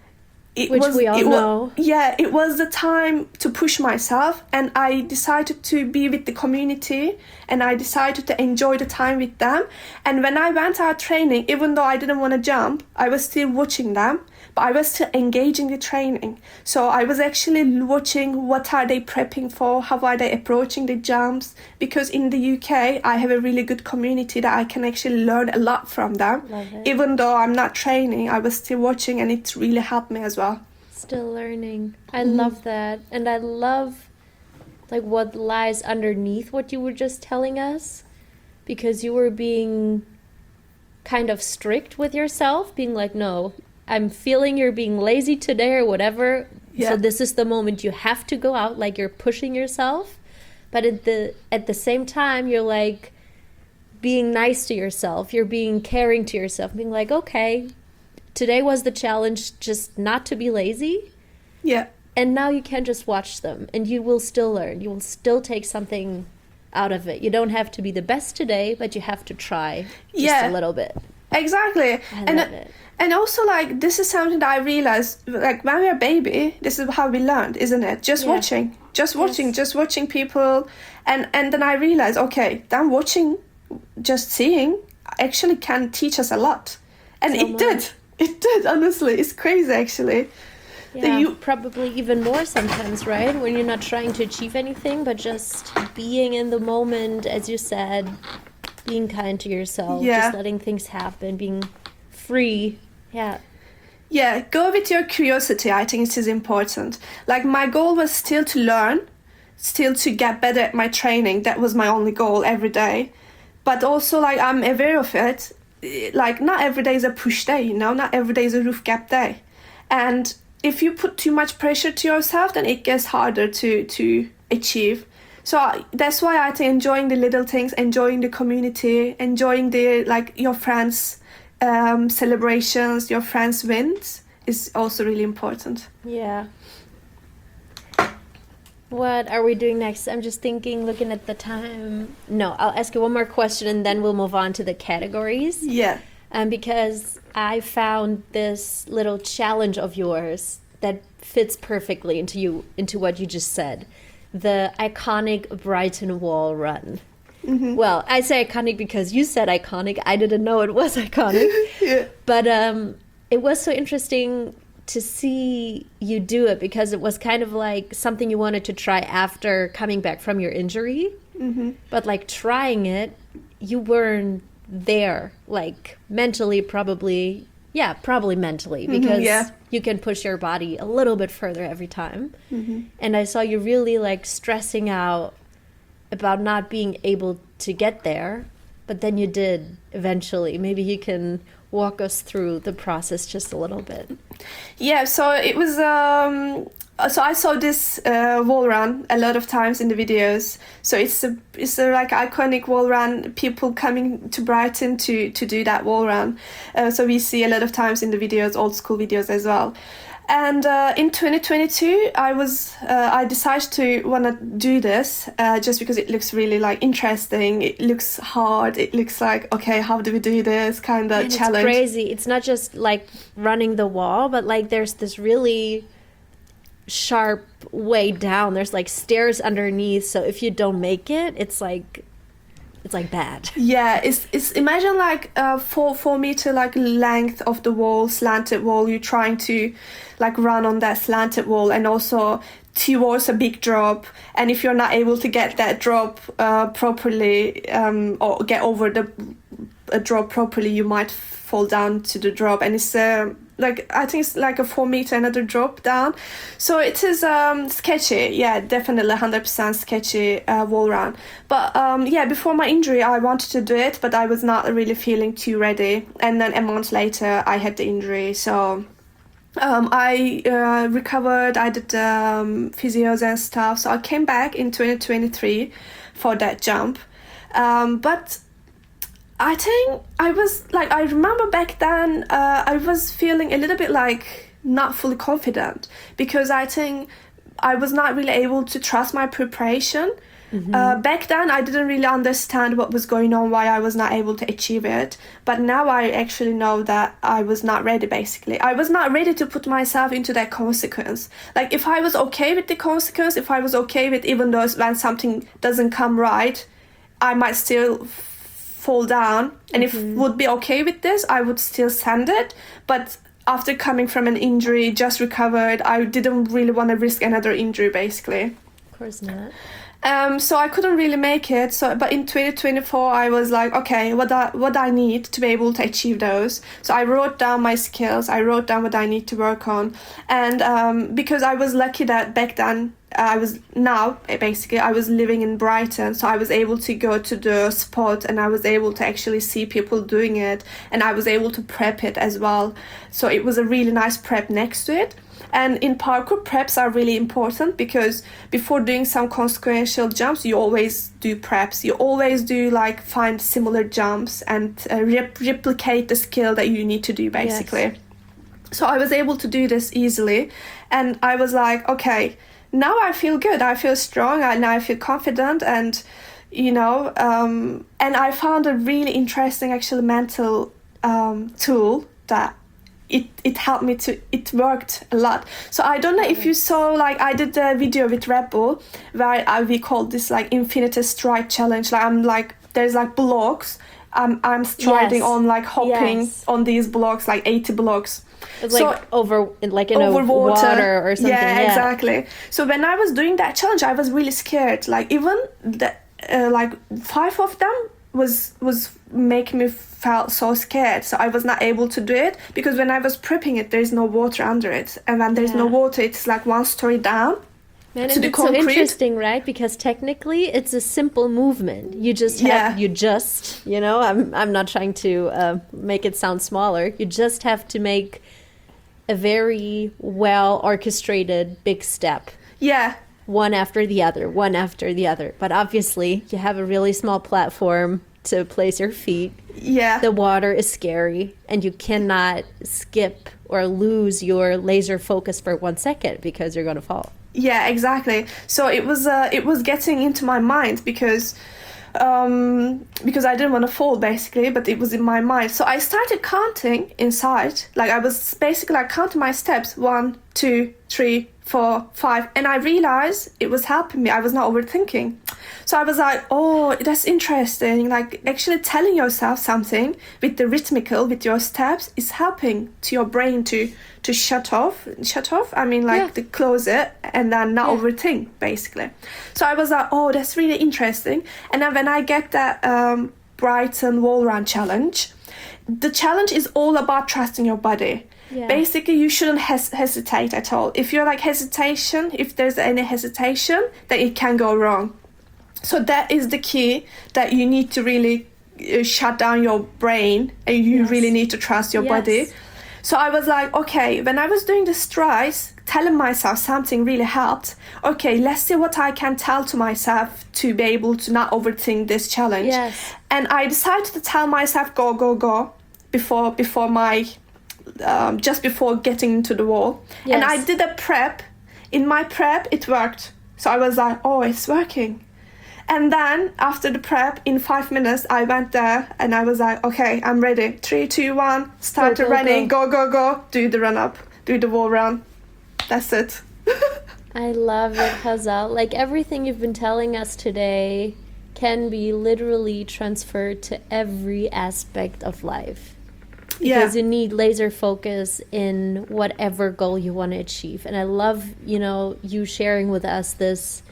It Which was, we all it know. Was, yeah, it was the time to push myself, and I decided to be with the community, and I decided to enjoy the time with them. And when I went out training, even though I didn't want to jump, I was still watching them, but I was still engaging the training. So I was actually watching what are they prepping for, how are they approaching the jumps, because in the U K, I have a really good community that I can actually learn a lot from them. Even though I'm not training, I was still watching, and it really helped me as well. Still learning. I mm-hmm. love that. And I love like what lies underneath what you were just telling us, because you were being kind of strict with yourself, being like, no, I'm feeling you're being lazy today or whatever. Yeah. So this is the moment you have to go out, like you're pushing yourself. But at the at the same time, you're like being nice to yourself. You're being caring to yourself, being like, okay, today was the challenge, just not to be lazy. Yeah. And now you can just watch them, and you will still learn. You will still take something out of it. You don't have to be the best today, but you have to try just yeah. a little bit. Exactly. I and love it. And also, like, this is something that I realized, like, when we were a baby, this is how we learned, isn't it? Just yeah. watching. Just watching. Yes. Just watching people. And, and then I realized, okay, then watching, just seeing, actually can teach us a lot. And so it much. did. It did, honestly. It's crazy, actually. Yeah, that you probably even more sometimes, right? When you're not trying to achieve anything, but just being in the moment, as you said, being kind to yourself, Yeah. just letting things happen, being free. Yeah. Yeah, go with your curiosity. I think it is important. Like, my goal was still to learn, still to get better at my training. That was my only goal every day. But also, like, I'm aware of it. Like, not every day is a push day, you know? Not every day is a roof gap day. And if you put too much pressure to yourself, then it gets harder to, to achieve. So I- that's why I think enjoying the little things, enjoying the community, enjoying the, like, your friends' um, celebrations, your friends' wins is also really important. Yeah. What are we doing next? I'm just thinking, looking at the time. No, I'll ask you one more question and then we'll move on to the categories. Yeah. Um, because I found this little challenge of yours that fits perfectly into you, into what you just said. The iconic Brighton Wall run. Mm-hmm. Well, I say iconic because you said iconic. I didn't know it was iconic. Yeah. But um, it was so interesting to see you do it because it was kind of like something you wanted to try after coming back from your injury. Mm-hmm. But like trying it, you weren't there, like mentally probably. Yeah, probably mentally because Mm-hmm, yeah. you can push your body a little bit further every time. Mm-hmm. And I saw you really like stressing out about not being able to get there, but then you did eventually. Maybe you can walk us through the process just a little bit. Yeah, so it was, um, so I saw this uh, wall run a lot of times in the videos. So it's a, it's a like iconic wall run, people coming to Brighton to, to do that wall run. Uh, so we see a lot of times in the videos, old school videos as well. And uh, in twenty twenty-two, I was uh, I decided to want to do this uh, just because it looks really like interesting. It looks hard. It looks like, okay, how do we do this kind of And challenge? it's crazy. It's not just like running the wall, but like there's this really sharp way down. There's like stairs underneath. So if you don't make it, it's like it's like bad. Yeah, it's it's imagine like a four four meter like length of the wall, slanted wall. You're trying to like run on that slanted wall, and also towards a big drop. And if you're not able to get that drop uh, properly um, or get over the a drop properly, you might fall down to the drop. And it's uh, like I think it's like a four meter another drop down. So it is um, sketchy. Yeah, definitely one hundred percent sketchy uh, wall run. But um, yeah, before my injury, I wanted to do it, but I was not really feeling too ready. And then a month later, I had the injury. So um, I uh, recovered. I did um, physios and stuff. So I came back in twenty twenty-three for that jump. Um, but I think I was like, I remember back then, uh, I was feeling a little bit like not fully confident because I think I was not really able to trust my preparation. Mm-hmm. Uh, back then, I didn't really understand what was going on, why I was not able to achieve it. But now I actually know that I was not ready, basically. I was not ready to put myself into that consequence. Like, if I was okay with the consequence, if I was okay with even though when something doesn't come right, I might still fall down, and if Mm-hmm. would be okay with this, I would still send it. But after coming from an injury, just recovered, I didn't really want to risk another injury, basically. Of course not. Um, so I couldn't really make it. So, but in twenty twenty-four, I was like, okay, what I, what I need to be able to achieve those. So I wrote down my skills. I wrote down what I need to work on, and um, because I was lucky that back then I was now basically I was living in Brighton, so I was able to go to the spot and I was able to actually see people doing it, and I was able to prep it as well. So it was a really nice prep next to it. And in parkour, preps are really important because before doing some consequential jumps, you always do preps. You always do like find similar jumps and uh, rep- replicate the skill that you need to do, basically. Yes. So I was able to do this easily, and I was like, okay, now I feel good. I feel strong, and I feel confident, and you know, um, and I found a really interesting, actually, mental um, tool that. It it helped me to, it worked a lot. So I don't know if you saw, like I did a video with Red Bull where I, we called this like Infinite Stride Challenge. Like I'm like, there's like blocks. I'm, I'm striding yes. on like hopping yes. on these blocks, like eighty blocks. It's like so, over, like in over a water. water or something. Yeah, Yeah, exactly. So when I was doing that challenge, I was really scared. Like even the uh, like five of them was was making me felt so scared. So I was not able to do it because when I was prepping it, there's no water under it, and when there's Yeah. no water, it's like one story down. Man, to and the it's so concrete. interesting, right? Because technically, it's a simple movement. You just have, Yeah. you just, you know, I'm I'm not trying to uh, make it sound smaller. You just have to make a very well orchestrated big step, Yeah, one after the other, one after the other. But obviously, you have a really small platform to place your feet. yeah. The water is scary, and you cannot skip or lose your laser focus for one second because you're going to fall. Yeah, exactly. So it was uh, it was getting into my mind because um, because I didn't want to fall basically, but it was in my mind. So I started counting inside. Like I was basically like counting my steps: one, two, three, four, five, and I realized it was helping me. I was not overthinking. So I was like, oh, that's interesting. Like actually telling yourself something with the rhythmical, with your steps, is helping to your brain to to shut off. Shut off. I mean, like Yeah. to close it and then not Yeah. overthink, basically. So I was like, oh, that's really interesting. And then when I get that um, Brighton Wall Run challenge, the challenge is all about trusting your body. Yeah. Basically, you shouldn't hes- hesitate at all. If you're like hesitation, if there's any hesitation, then it can go wrong. So that is the key, that you need to really uh, shut down your brain, and you Yes. really need to trust your Yes. body. So I was like, okay, when I was doing the strides, telling myself something really helped. Okay, let's see what I can tell to myself to be able to not overthink this challenge. Yes. And I decided to tell myself, go, go, go, before before my, um, just before getting into the wall. And Yes. I did a prep. In my prep, it worked. So I was like, oh, it's working. And then after the prep, in five minutes, I went there and I was like, okay, I'm ready. Three, two, one, start Go, the go, running, go. go, go, go, do the run up, do the wall run. That's it. I love it, Hazal. Like everything you've been telling us today can be literally transferred to every aspect of life. Yeah. Because you need laser focus in whatever goal you want to achieve. And I love, you know, you sharing with us this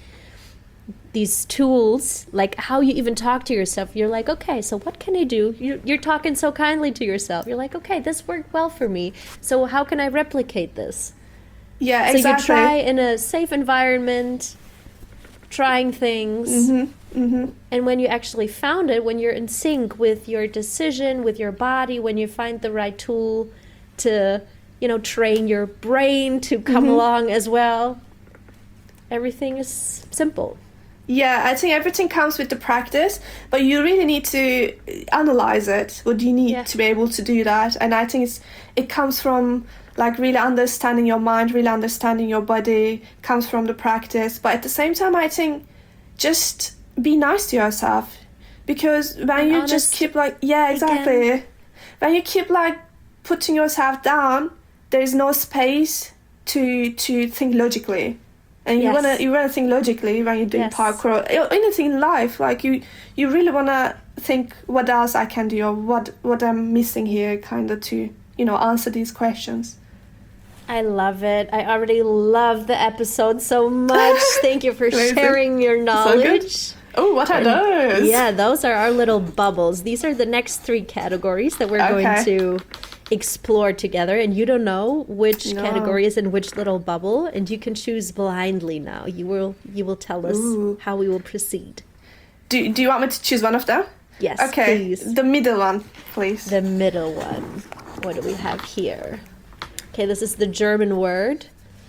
these tools, like how you even talk to yourself. You're like, okay, so what can I do? You're, you're talking so kindly to yourself. You're like, okay, this worked well for me. So how can I replicate this? Yeah, So exactly. you try in a safe environment, trying things. Mm-hmm, mm-hmm. And when you actually found it, when you're in sync with your decision, with your body, when you find the right tool to, you know, train your brain to come Mm-hmm. along as well, everything is simple. Yeah, I think everything comes with the practice, but you really need to analyze it. What do you need Yeah. to be able to do that? And I think it's it comes from like really understanding your mind, really understanding your body, comes from the practice. But at the same time, I think just be nice to yourself, because when And you honest just keep like yeah, exactly. again. When you keep like putting yourself down, there is no space to to think logically. And you Yes. wanna you wanna think logically when you're doing Yes. parkour or anything in life. Like you, you really wanna think what else I can do or what what I'm missing here, kind of to you know answer these questions. I love it. I already love the episode so much. Thank you for Amazing. sharing your So good. knowledge. Oh, what are those? Yeah, those are our little bubbles. These are the next three categories that we're Okay. going to explore together. And you don't know which No. category is in which little bubble, and you can choose blindly now. You will you will tell us Ooh. how we will proceed. Do Do you want me to choose one of them? Yes, Okay. please. The middle one, please. The middle one. What do we have here? Okay, this is the German word.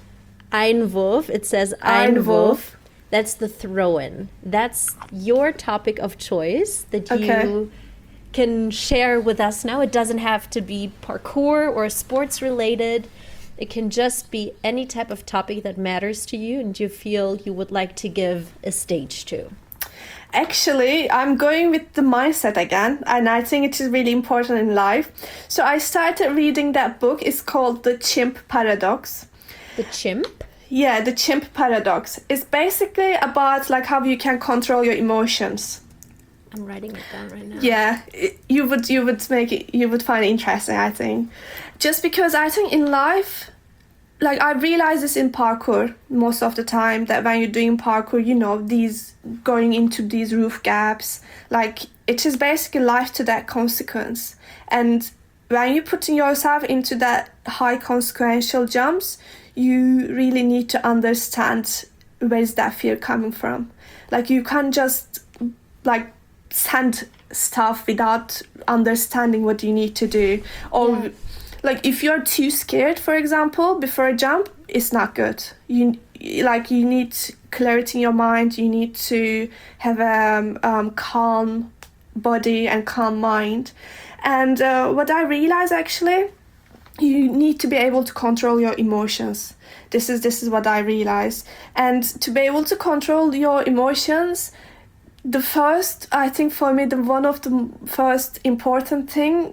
Einwurf. It says Einwurf. Einwurf. That's the throw-in. That's your topic of choice that Okay. you can share with us now. It doesn't have to be parkour or sports related. It can just be any type of topic that matters to you and you feel you would like to give a stage to. Actually, I'm going with the mindset again, and I think it is really important in life. So I started reading that book. It's called The Chimp Paradox. The chimp? Yeah, the chimp paradox is basically about like how you can control your emotions. I'm writing it down right now. Yeah, you would you would make it you would find it interesting, I think, just because I think in life, like I realize this in parkour most of the time, that when you're doing parkour, you know, these going into these roof gaps, like it is basically life to that consequence. And when you're putting yourself into that high consequential jumps, you really need to understand where is that fear coming from. Like you can't just like send stuff without understanding what you need to do. Or yeah. like if you're too scared, for example, before a jump, it's not good. You like you need clarity in your mind. You need to have a um, um, calm body and calm mind. And uh, what I realized, actually, you need to be able to control your emotions. This is this is what I realized. And to be able to control your emotions, the first, I think for me, the one of the first important thing,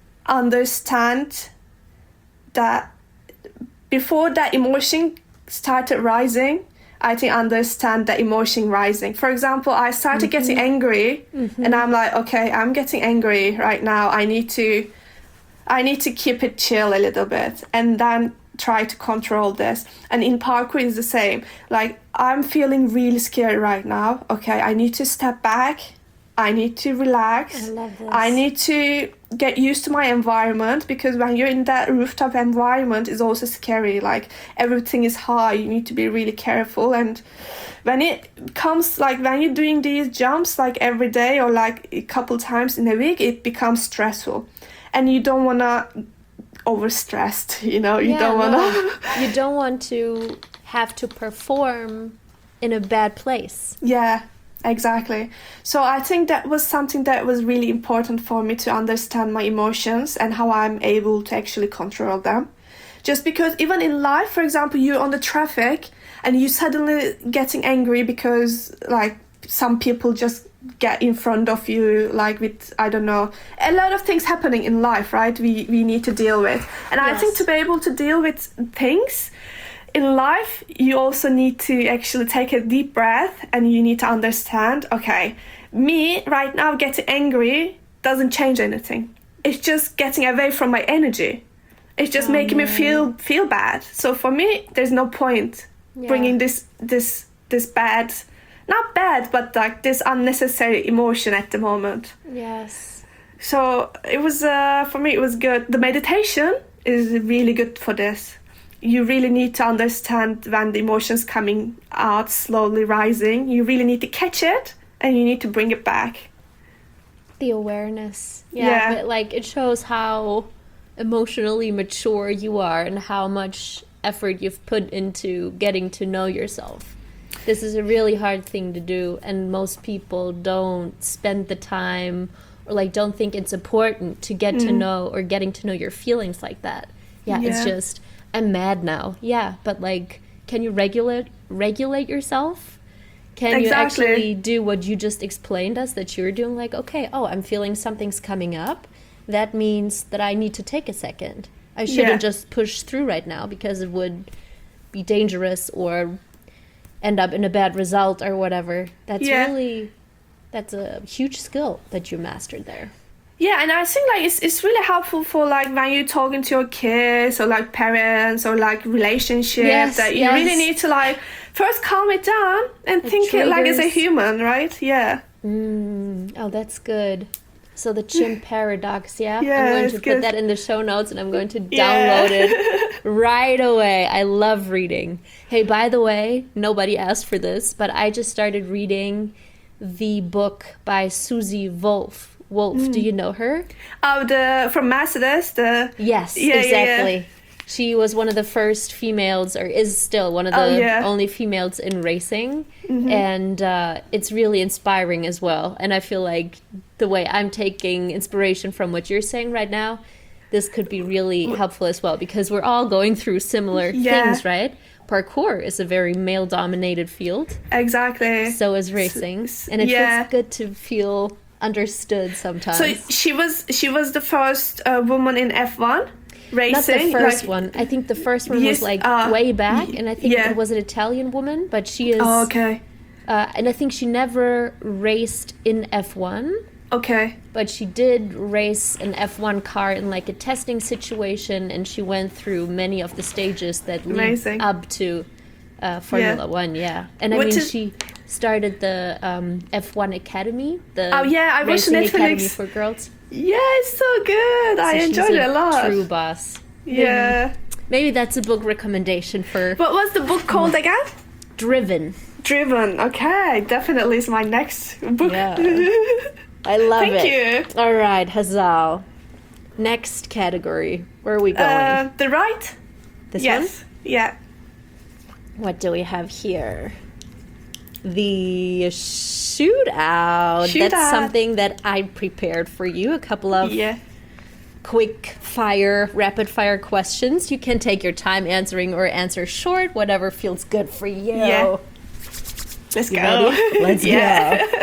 understand that before that emotion started rising, I think understand the emotion rising. For example, I started mm-hmm. getting angry, mm-hmm. and I'm like, okay, I'm getting angry right now. I need to, I need to keep it chill a little bit, and then try to control this. And in parkour is the same. Like I'm feeling really scared right now. Okay, I need to step back. I need to relax. I love this. I need to get used to my environment, because when you're in that rooftop environment, it's also scary. Like everything is high. You need to be really careful. And when it comes, like when you're doing these jumps like every day or like a couple times in a week, it becomes stressful, and you don't wanna overstressed, you know, you yeah, don't want no. to you don't want to have to perform in a bad place. Yeah, exactly. So I think that was something that was really important for me, to understand my emotions and how I'm able to actually control them. Just because even in life, for example, you're on the traffic and you suddenly getting angry because like some people just get in front of you, like with, I don't know, a lot of things happening in life, right? We we need to deal with. And yes. I think to be able to deal with things in life, you also need to actually take a deep breath, and you need to understand, okay, me right now getting angry doesn't change anything. It's just getting away from my energy. It's just oh, making man. me feel feel bad. So for me, there's no point yeah. bringing this this this bad, not bad, but like this unnecessary emotion at the moment. Yes. So it was, uh, for me, it was good. The meditation is really good for this. You really need to understand when the emotion's coming out, slowly rising. You really need to catch it, and you need to bring it back. The awareness. Yeah, yeah. But like it shows how emotionally mature you are and how much effort you've put into getting to know yourself. This is a really hard thing to do, and most people don't spend the time, or like don't think it's important to get mm. to know, or getting to know your feelings like that. Yeah, yeah, it's just, I'm mad now. Yeah, but like, can you regulate regulate yourself? Can exactly. you actually do what you just explained us that you're doing? Like, okay, oh, I'm feeling something's coming up. That means that I need to take a second. I shouldn't yeah. just push through right now, because it would be dangerous or end up in a bad result or whatever. That's yeah. really, that's a huge skill that you mastered there. Yeah, and I think like it's it's really helpful for like when you're talking to your kids or like parents or like relationships, yes, that you yes. really need to like first calm it down and it think triggers. It like as a human, right? Yeah. Mm. Oh, that's good. So the chimp paradox, yeah? Yeah, I'm going to put good. that in the show notes, and I'm going to download yeah. it right away. I love reading. Hey, by the way, nobody asked for this, but I just started reading the book by Susie Wolf. Wolf, mm. do you know her? Oh, the from Mercedes, the yes, yeah, exactly. Yeah, yeah. She was one of the first females, or is still one of the oh, yeah. only females in racing, mm-hmm. and uh, it's really inspiring as well. And I feel like the way I'm taking inspiration from what you're saying right now, this could be really helpful as well, because we're all going through similar yeah. things, right? Parkour is a very male-dominated field. Exactly. So is racing, and it yeah. feels good to feel understood sometimes. So she was she was the first uh, woman in F one racing. Not the first like, one. I think the first one yes, was like uh, way back, and I think yeah. it was an Italian woman, but she is oh, okay. Uh, and I think she never raced in F one. Okay. But she did race an F one car in like a testing situation, and she went through many of the stages that lead Amazing. up to uh, Formula Yeah. One. Yeah, and I What mean is- she started the um, F one Academy. The Oh, yeah, I watched racing Netflix. academy for girls. Yeah, it's so good. I So she's enjoyed it a lot. True boss. Yeah. Maybe that's a book recommendation for What was the book called again? Driven. Driven. Okay, definitely is my next book. Yeah. I love Thank it. you. All right, Hazal. Next category. Where are we going? Uh, the right? this Yes. Yeah. one? What do we have here? The shootout. Shootout. That's something that I prepared for you. A couple of Yeah. quick fire, rapid fire questions. You can take your time answering or answer short, whatever feels good for you. Yeah. Let's You go. ready? Let's yeah. go.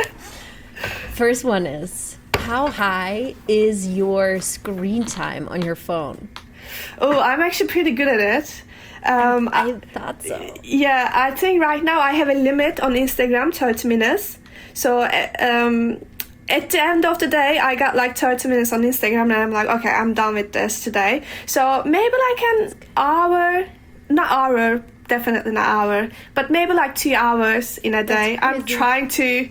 First one is, how high is your screen time on your phone? Oh, I'm actually pretty good at it. Um, I thought so. Yeah, I think right now I have a limit on Instagram, thirty minutes. So uh, um, at the end of the day, I got like thirty minutes on Instagram, and I'm like, okay, I'm done with this today. So maybe like an hour, not hour, definitely not hour, but maybe like two hours in a day. I'm crazy. trying to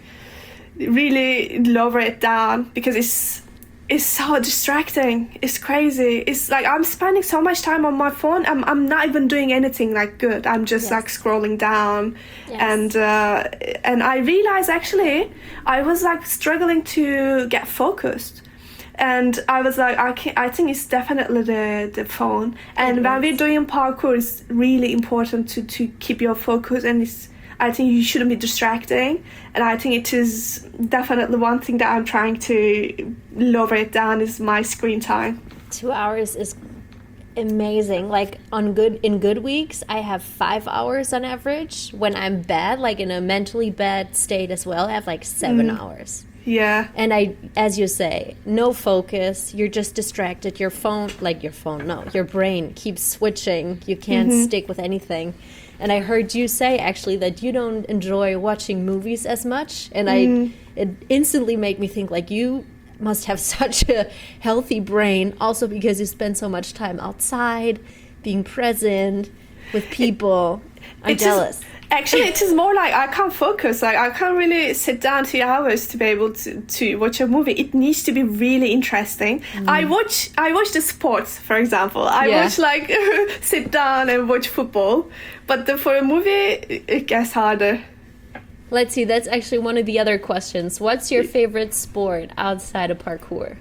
really lower it down because it's it's so distracting. It's crazy. It's like I'm spending so much time on my phone. I'm I'm not even doing anything like good. I'm just Yes. like scrolling down, Yes. and uh, and I realized actually I was like struggling to get focused. And I was like, I can I think it's definitely the, the phone. And It when is. we're doing parkour, it's really important to, to keep your focus. And it's, I think you shouldn't be distracting. And I think it is definitely one thing that I'm trying to lower it down is my screen time. Two hours is amazing. Like on good in good weeks, I have five hours on average. When I'm bad, like in a mentally bad state as well, I have like seven hours. Yeah. And I, as you say, no focus. You're just distracted. Your phone, like your phone, no, your brain keeps switching. You can't stick with anything. And I heard you say actually that you don't enjoy watching movies as much. And I, it instantly made me think like you must have such a healthy brain, also because you spend so much time outside, being present with people. I'm It is- jealous. Actually, it is more like I can't focus. Like I can't really sit down two hours to be able to, to watch a movie. It needs to be really interesting. I watch I watch the sports, for example. I Yeah. watch like sit down and watch football. But the, for a movie, it, it gets harder. Let's see, that's actually one of the other questions. What's your favorite sport outside of parkour?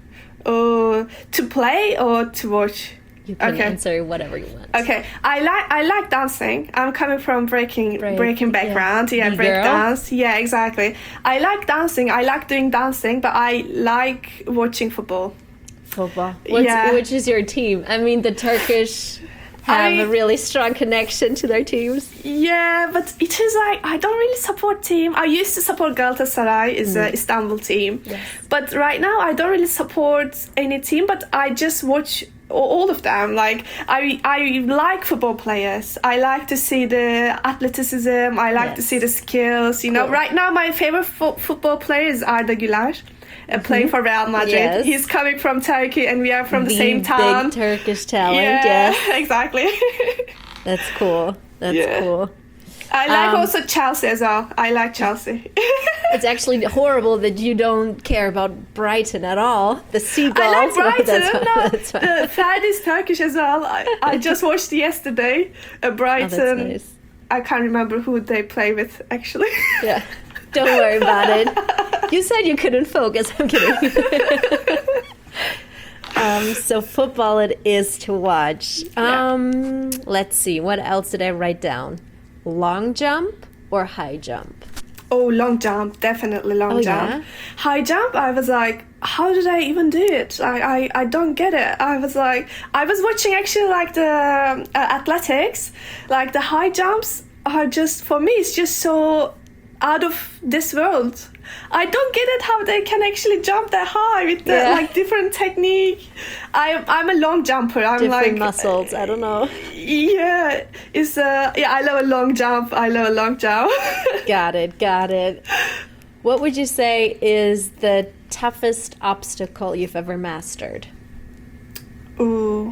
Oh, to play or to watch? You can Okay. answer whatever you want. Okay, I like I like dancing. I'm coming from breaking Break, breaking yeah. background. Yeah, The break girl? dance. Yeah, exactly. I like dancing. I like doing dancing, but I like watching football. Football. What's, Yeah. Which is your team? I mean, the Turkish have I- a really strong connection to their teams. Yeah, but it is like I don't really support team. I used to support Galatasaray, is Mm. a Istanbul team, Yes. but right now I don't really support any team. But I just watch a- all of them. Like I, I like football players. I like to see the athleticism. I like to Yes. see the skills. You know, Cool. right now my favorite fo- football player is Arda Güler. Uh, playing for Real Madrid. Yes. He's coming from Turkey, and we are from the, The same town. big Turkish talent, yeah, yes. exactly. That's cool. That's Yeah. cool. I like Um, also Chelsea as well. I like Chelsea. It's actually horrible that you don't care about Brighton at all. The Seagulls. I like No, Brighton. that's fine, No, that's fine. the flag is Turkish as well. I, I just watched yesterday. Uh, Oh, Brighton. that's nice. I can't remember who they play with actually. Yeah. Don't worry about it. You said you couldn't focus. I'm kidding. um, so football it is to watch. Yeah. Um, let's see. What else did I write down? Long jump or high jump? Oh, long jump, definitely long Oh, jump. yeah? High jump, I was like, how did I even do it? I, I, I don't get it. I was like, I was watching actually like the uh, athletics, like the high jumps are just, for me, it's just so out of this world. I don't get it how they can actually jump that high with the Yeah. like different technique. I'm I'm a long jumper. I'm Different like muscles. I don't know. yeah. It's uh yeah. I love a long jump. I love a long jump. Got it. Got it. What would you say is the toughest obstacle you've ever mastered? Ooh.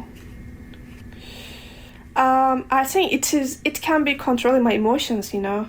Um, I think it is. It can be controlling my emotions. You know.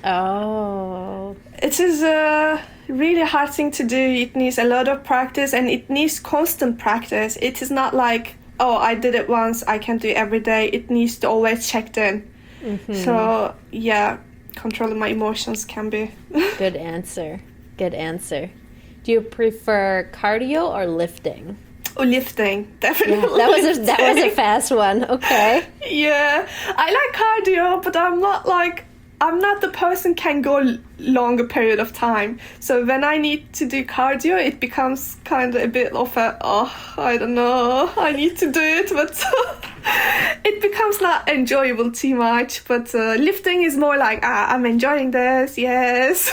Oh. It is a really hard thing to do. It needs a lot of practice and it needs constant practice. It is not like, oh, I did it once, I can do it every day. It needs to always check in. Mm-hmm. So, yeah, controlling my emotions can be. Good answer. Good answer. Do you prefer cardio or lifting? Oh, lifting, definitely. Yeah, that was a lifting. that was a fast one. Okay. Yeah, I like cardio, but I'm not like I'm not the person can go l- longer period of time. So when I need to do cardio, it becomes kind of a bit of a, oh, I don't know, I need to do it, but it becomes not enjoyable too much. But uh, lifting is more like, ah, I'm enjoying this, yes.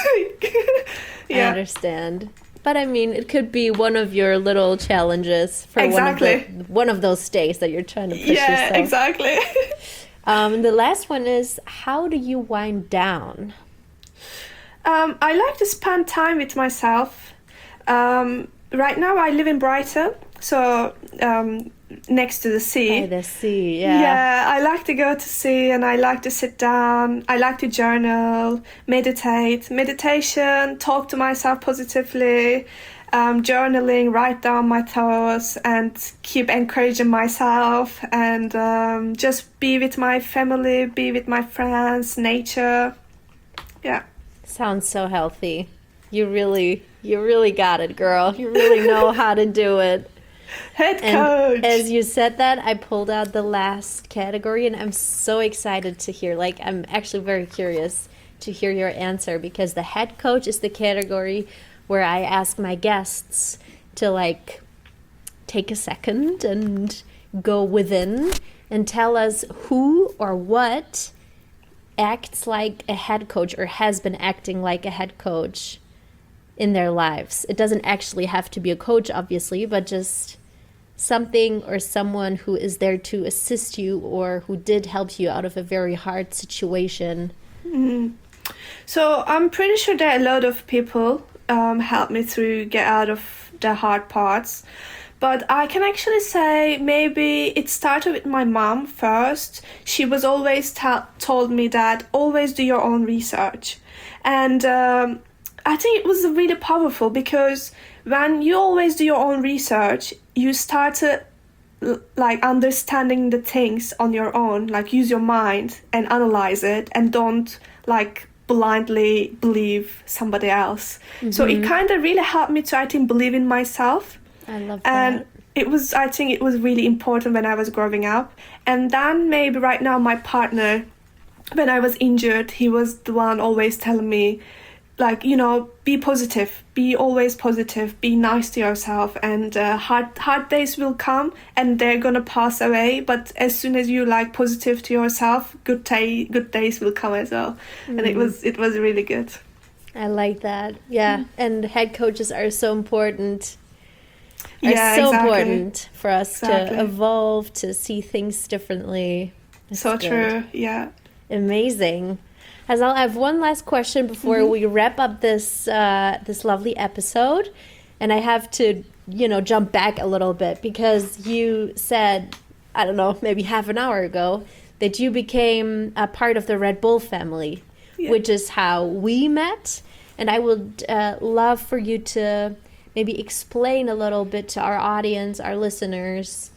I understand. But I mean, it could be one of your little challenges for Exactly. one of the, one of those days that you're trying to push Yeah, yourself. exactly. Um, and the last one is, how do you wind down? Um, I like to spend time with myself. Um, right now I live in Brighton, so um, next to the sea. By the sea, yeah. Yeah, I like to go to sea and I like to sit down. I like to journal, meditate. Meditation, talk to myself positively. Um, journaling, write down my thoughts and keep encouraging myself and um, just be with my family, be with my friends, nature. Yeah. Sounds so healthy. You really, you really got it, girl. You really know how to do it. Head And coach. as you said that, I pulled out the last category and I'm so excited to hear, like, I'm actually very curious to hear your answer because the head coach is the category where I ask my guests to like take a second and go within and tell us who or what acts like a head coach or has been acting like a head coach in their lives. It doesn't actually have to be a coach, obviously, but just something or someone who is there to assist you or who did help you out of a very hard situation. Mm-hmm. So I'm pretty sure there are a lot of people um, help me through get out of the hard parts. But I can actually say maybe it started with my mom first. She was always ta- told me that always do your own research. And um, I think it was really powerful because when you always do your own research, you start to l- like understanding the things on your own, like use your mind and analyze it and don't like blindly believe somebody else. Mm-hmm. So it kind of really helped me to, I think, believe in myself. I love that. And it was, I think it was really important when I was growing up. And then maybe right now my partner, when I was injured, he was the one always telling me, like, you know, be positive, be always positive, be nice to yourself, and uh, hard hard days will come and they're gonna pass away. But as soon as you like positive to yourself, good day, good days will come as well. Mm. And it was it was really good. I like that. Yeah, mm. And head coaches are so important. Are yeah, so exactly. important for us exactly. to evolve, to see things differently. That's so good. True. Yeah. Amazing. Hazal, I have one last question before mm-hmm. we wrap up this uh, this lovely episode, and I have to, you know, jump back a little bit because you said, I don't know, maybe half an hour ago, that you became a part of the Red Bull family, yeah. which is how we met, and I would uh, love for you to maybe explain a little bit to our audience, our listeners,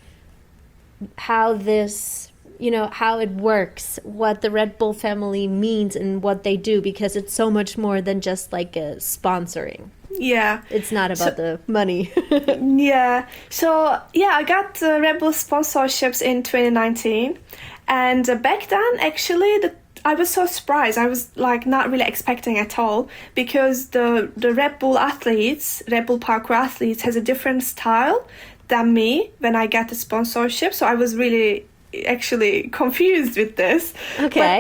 how this. You know, how it works, what the Red Bull family means and what they do, because it's so much more than just like a sponsoring. Yeah. It's not about so, the money. yeah. So, yeah, I got uh, Red Bull sponsorships in twenty nineteen. And uh, back then, actually, the, I was so surprised. I was like not really expecting at all because the, the Red Bull athletes, Red Bull parkour athletes has a different style than me when I get the sponsorship. So I was really... actually confused with this. Okay. But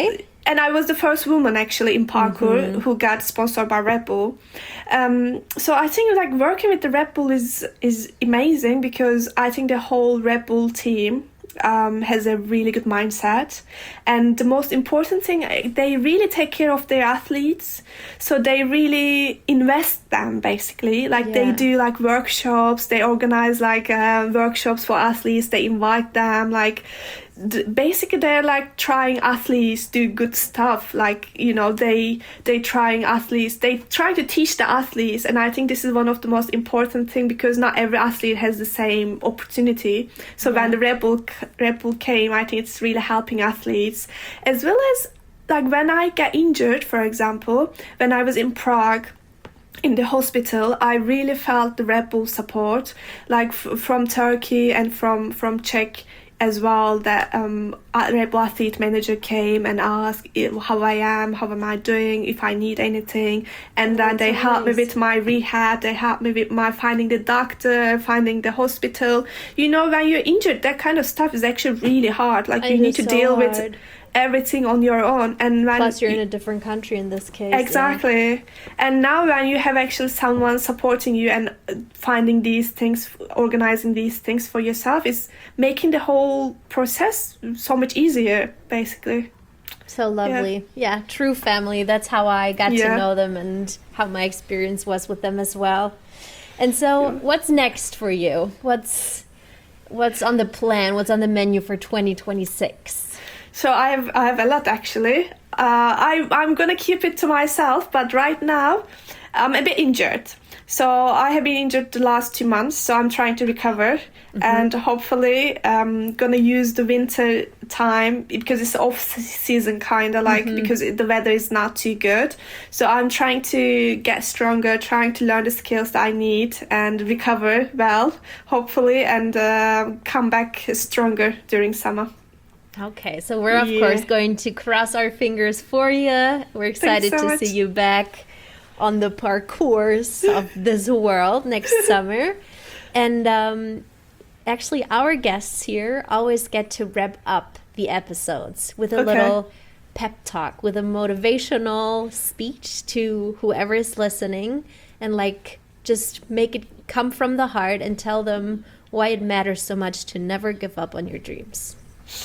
and I was the first woman actually in parkour Mm-hmm. who got sponsored by Red Bull. Um, so I think like working with the Red Bull is is amazing because I think the whole Red Bull team um, has a really good mindset, and the most important thing, they really take care of their athletes. So they really invest them basically. Like Yeah. they do like workshops, they organize like uh, workshops for athletes. They invite them like. D- basically they're like trying athletes do good stuff, like, you know, they they trying athletes they try to teach the athletes, and I think this is one of the most important thing because not every athlete has the same opportunity. So Yeah. when the Red Bull Red Bull came, I think it's really helping athletes, as well as like when I get injured, for example, when I was in Prague in the hospital, I really felt the Red Bull support, like f- from Turkey and from from Czech as well. That um, a Red Bull athlete manager came and asked i- how I am, how am I doing, if I need anything, and then That's they helped me nice. with my rehab. They helped me with my finding the doctor, finding the hospital. You know, when you're injured, that kind of stuff is actually really hard. Like It you need is to so deal with hard. everything on your own, and when Plus, you're in a different country in this case. yeah. Exactly. And now when you have actually someone supporting you and uh, finding these things, organizing these things for yourself, is making the whole process so much easier, basically. So lovely. Yeah. True family. That's how I got to Yeah. know them and how my experience was with them as well. And so what's next for you? What's what's on the plan? What's on the menu for twenty twenty-six? So I have I have a lot actually. Uh, I I'm gonna keep it to myself, but right now I'm a bit injured. So I have been injured the last two months, so I'm trying to recover, and hopefully I'm gonna use the winter time because it's off season kind of like because the weather is not too good. So I'm trying to get stronger, trying to learn the skills that I need and recover well, hopefully, and uh, come back stronger during summer. Okay, so we're of Yeah. course going to cross our fingers for you. We're excited so to much. see you back on the parcours of this world next summer. And um, actually, our guests here always get to wrap up the episodes with a Okay. little pep talk, with a motivational speech to whoever is listening, and like just make it come from the heart and tell them why it matters so much to never give up on your dreams.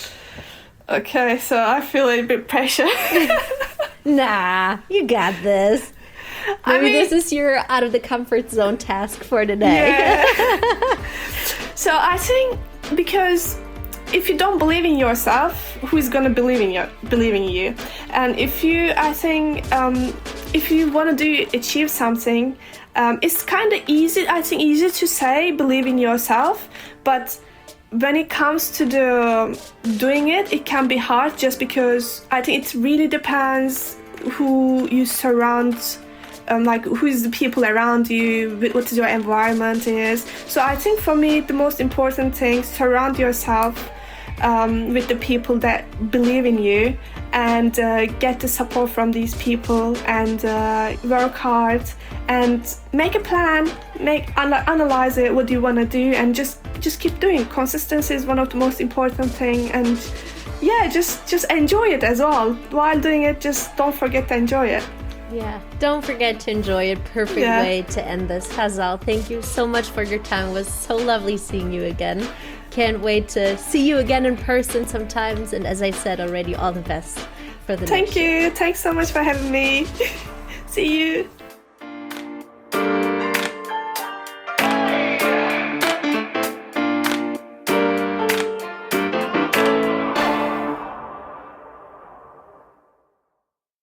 Okay, so I feel a bit pressure. Nah, you got this. I Maybe mean- this is your out of the comfort zone task for today. Yeah. So I think because if you don't believe in yourself, who's gonna believe in you? Believe in you? And if you, I think, um, if you want to do achieve something, um, it's kind of easy. I think easy to say believe in yourself, but when it comes to the doing it, it can be hard just because I think it really depends who you surround, um, like who is the people around you, wh- what your environment is. So I think for me, the most important thing, surround yourself um, with the people that believe in you, and uh, get the support from these people, and uh, work hard and make a plan, make ana- analyze it, what do you want to do, and just just keep doing. Consistency is one of the most important thing, and yeah, just just enjoy it as well. While doing it, just don't forget to enjoy it. Yeah. Don't forget to enjoy it. Perfect Yeah. way to end this. Hazal, thank you so much for your time. It was so lovely seeing you again. Can't wait to see you again in person sometimes. And as I said already, all the best for the Thank next year. you. Thanks so much for having me. See you.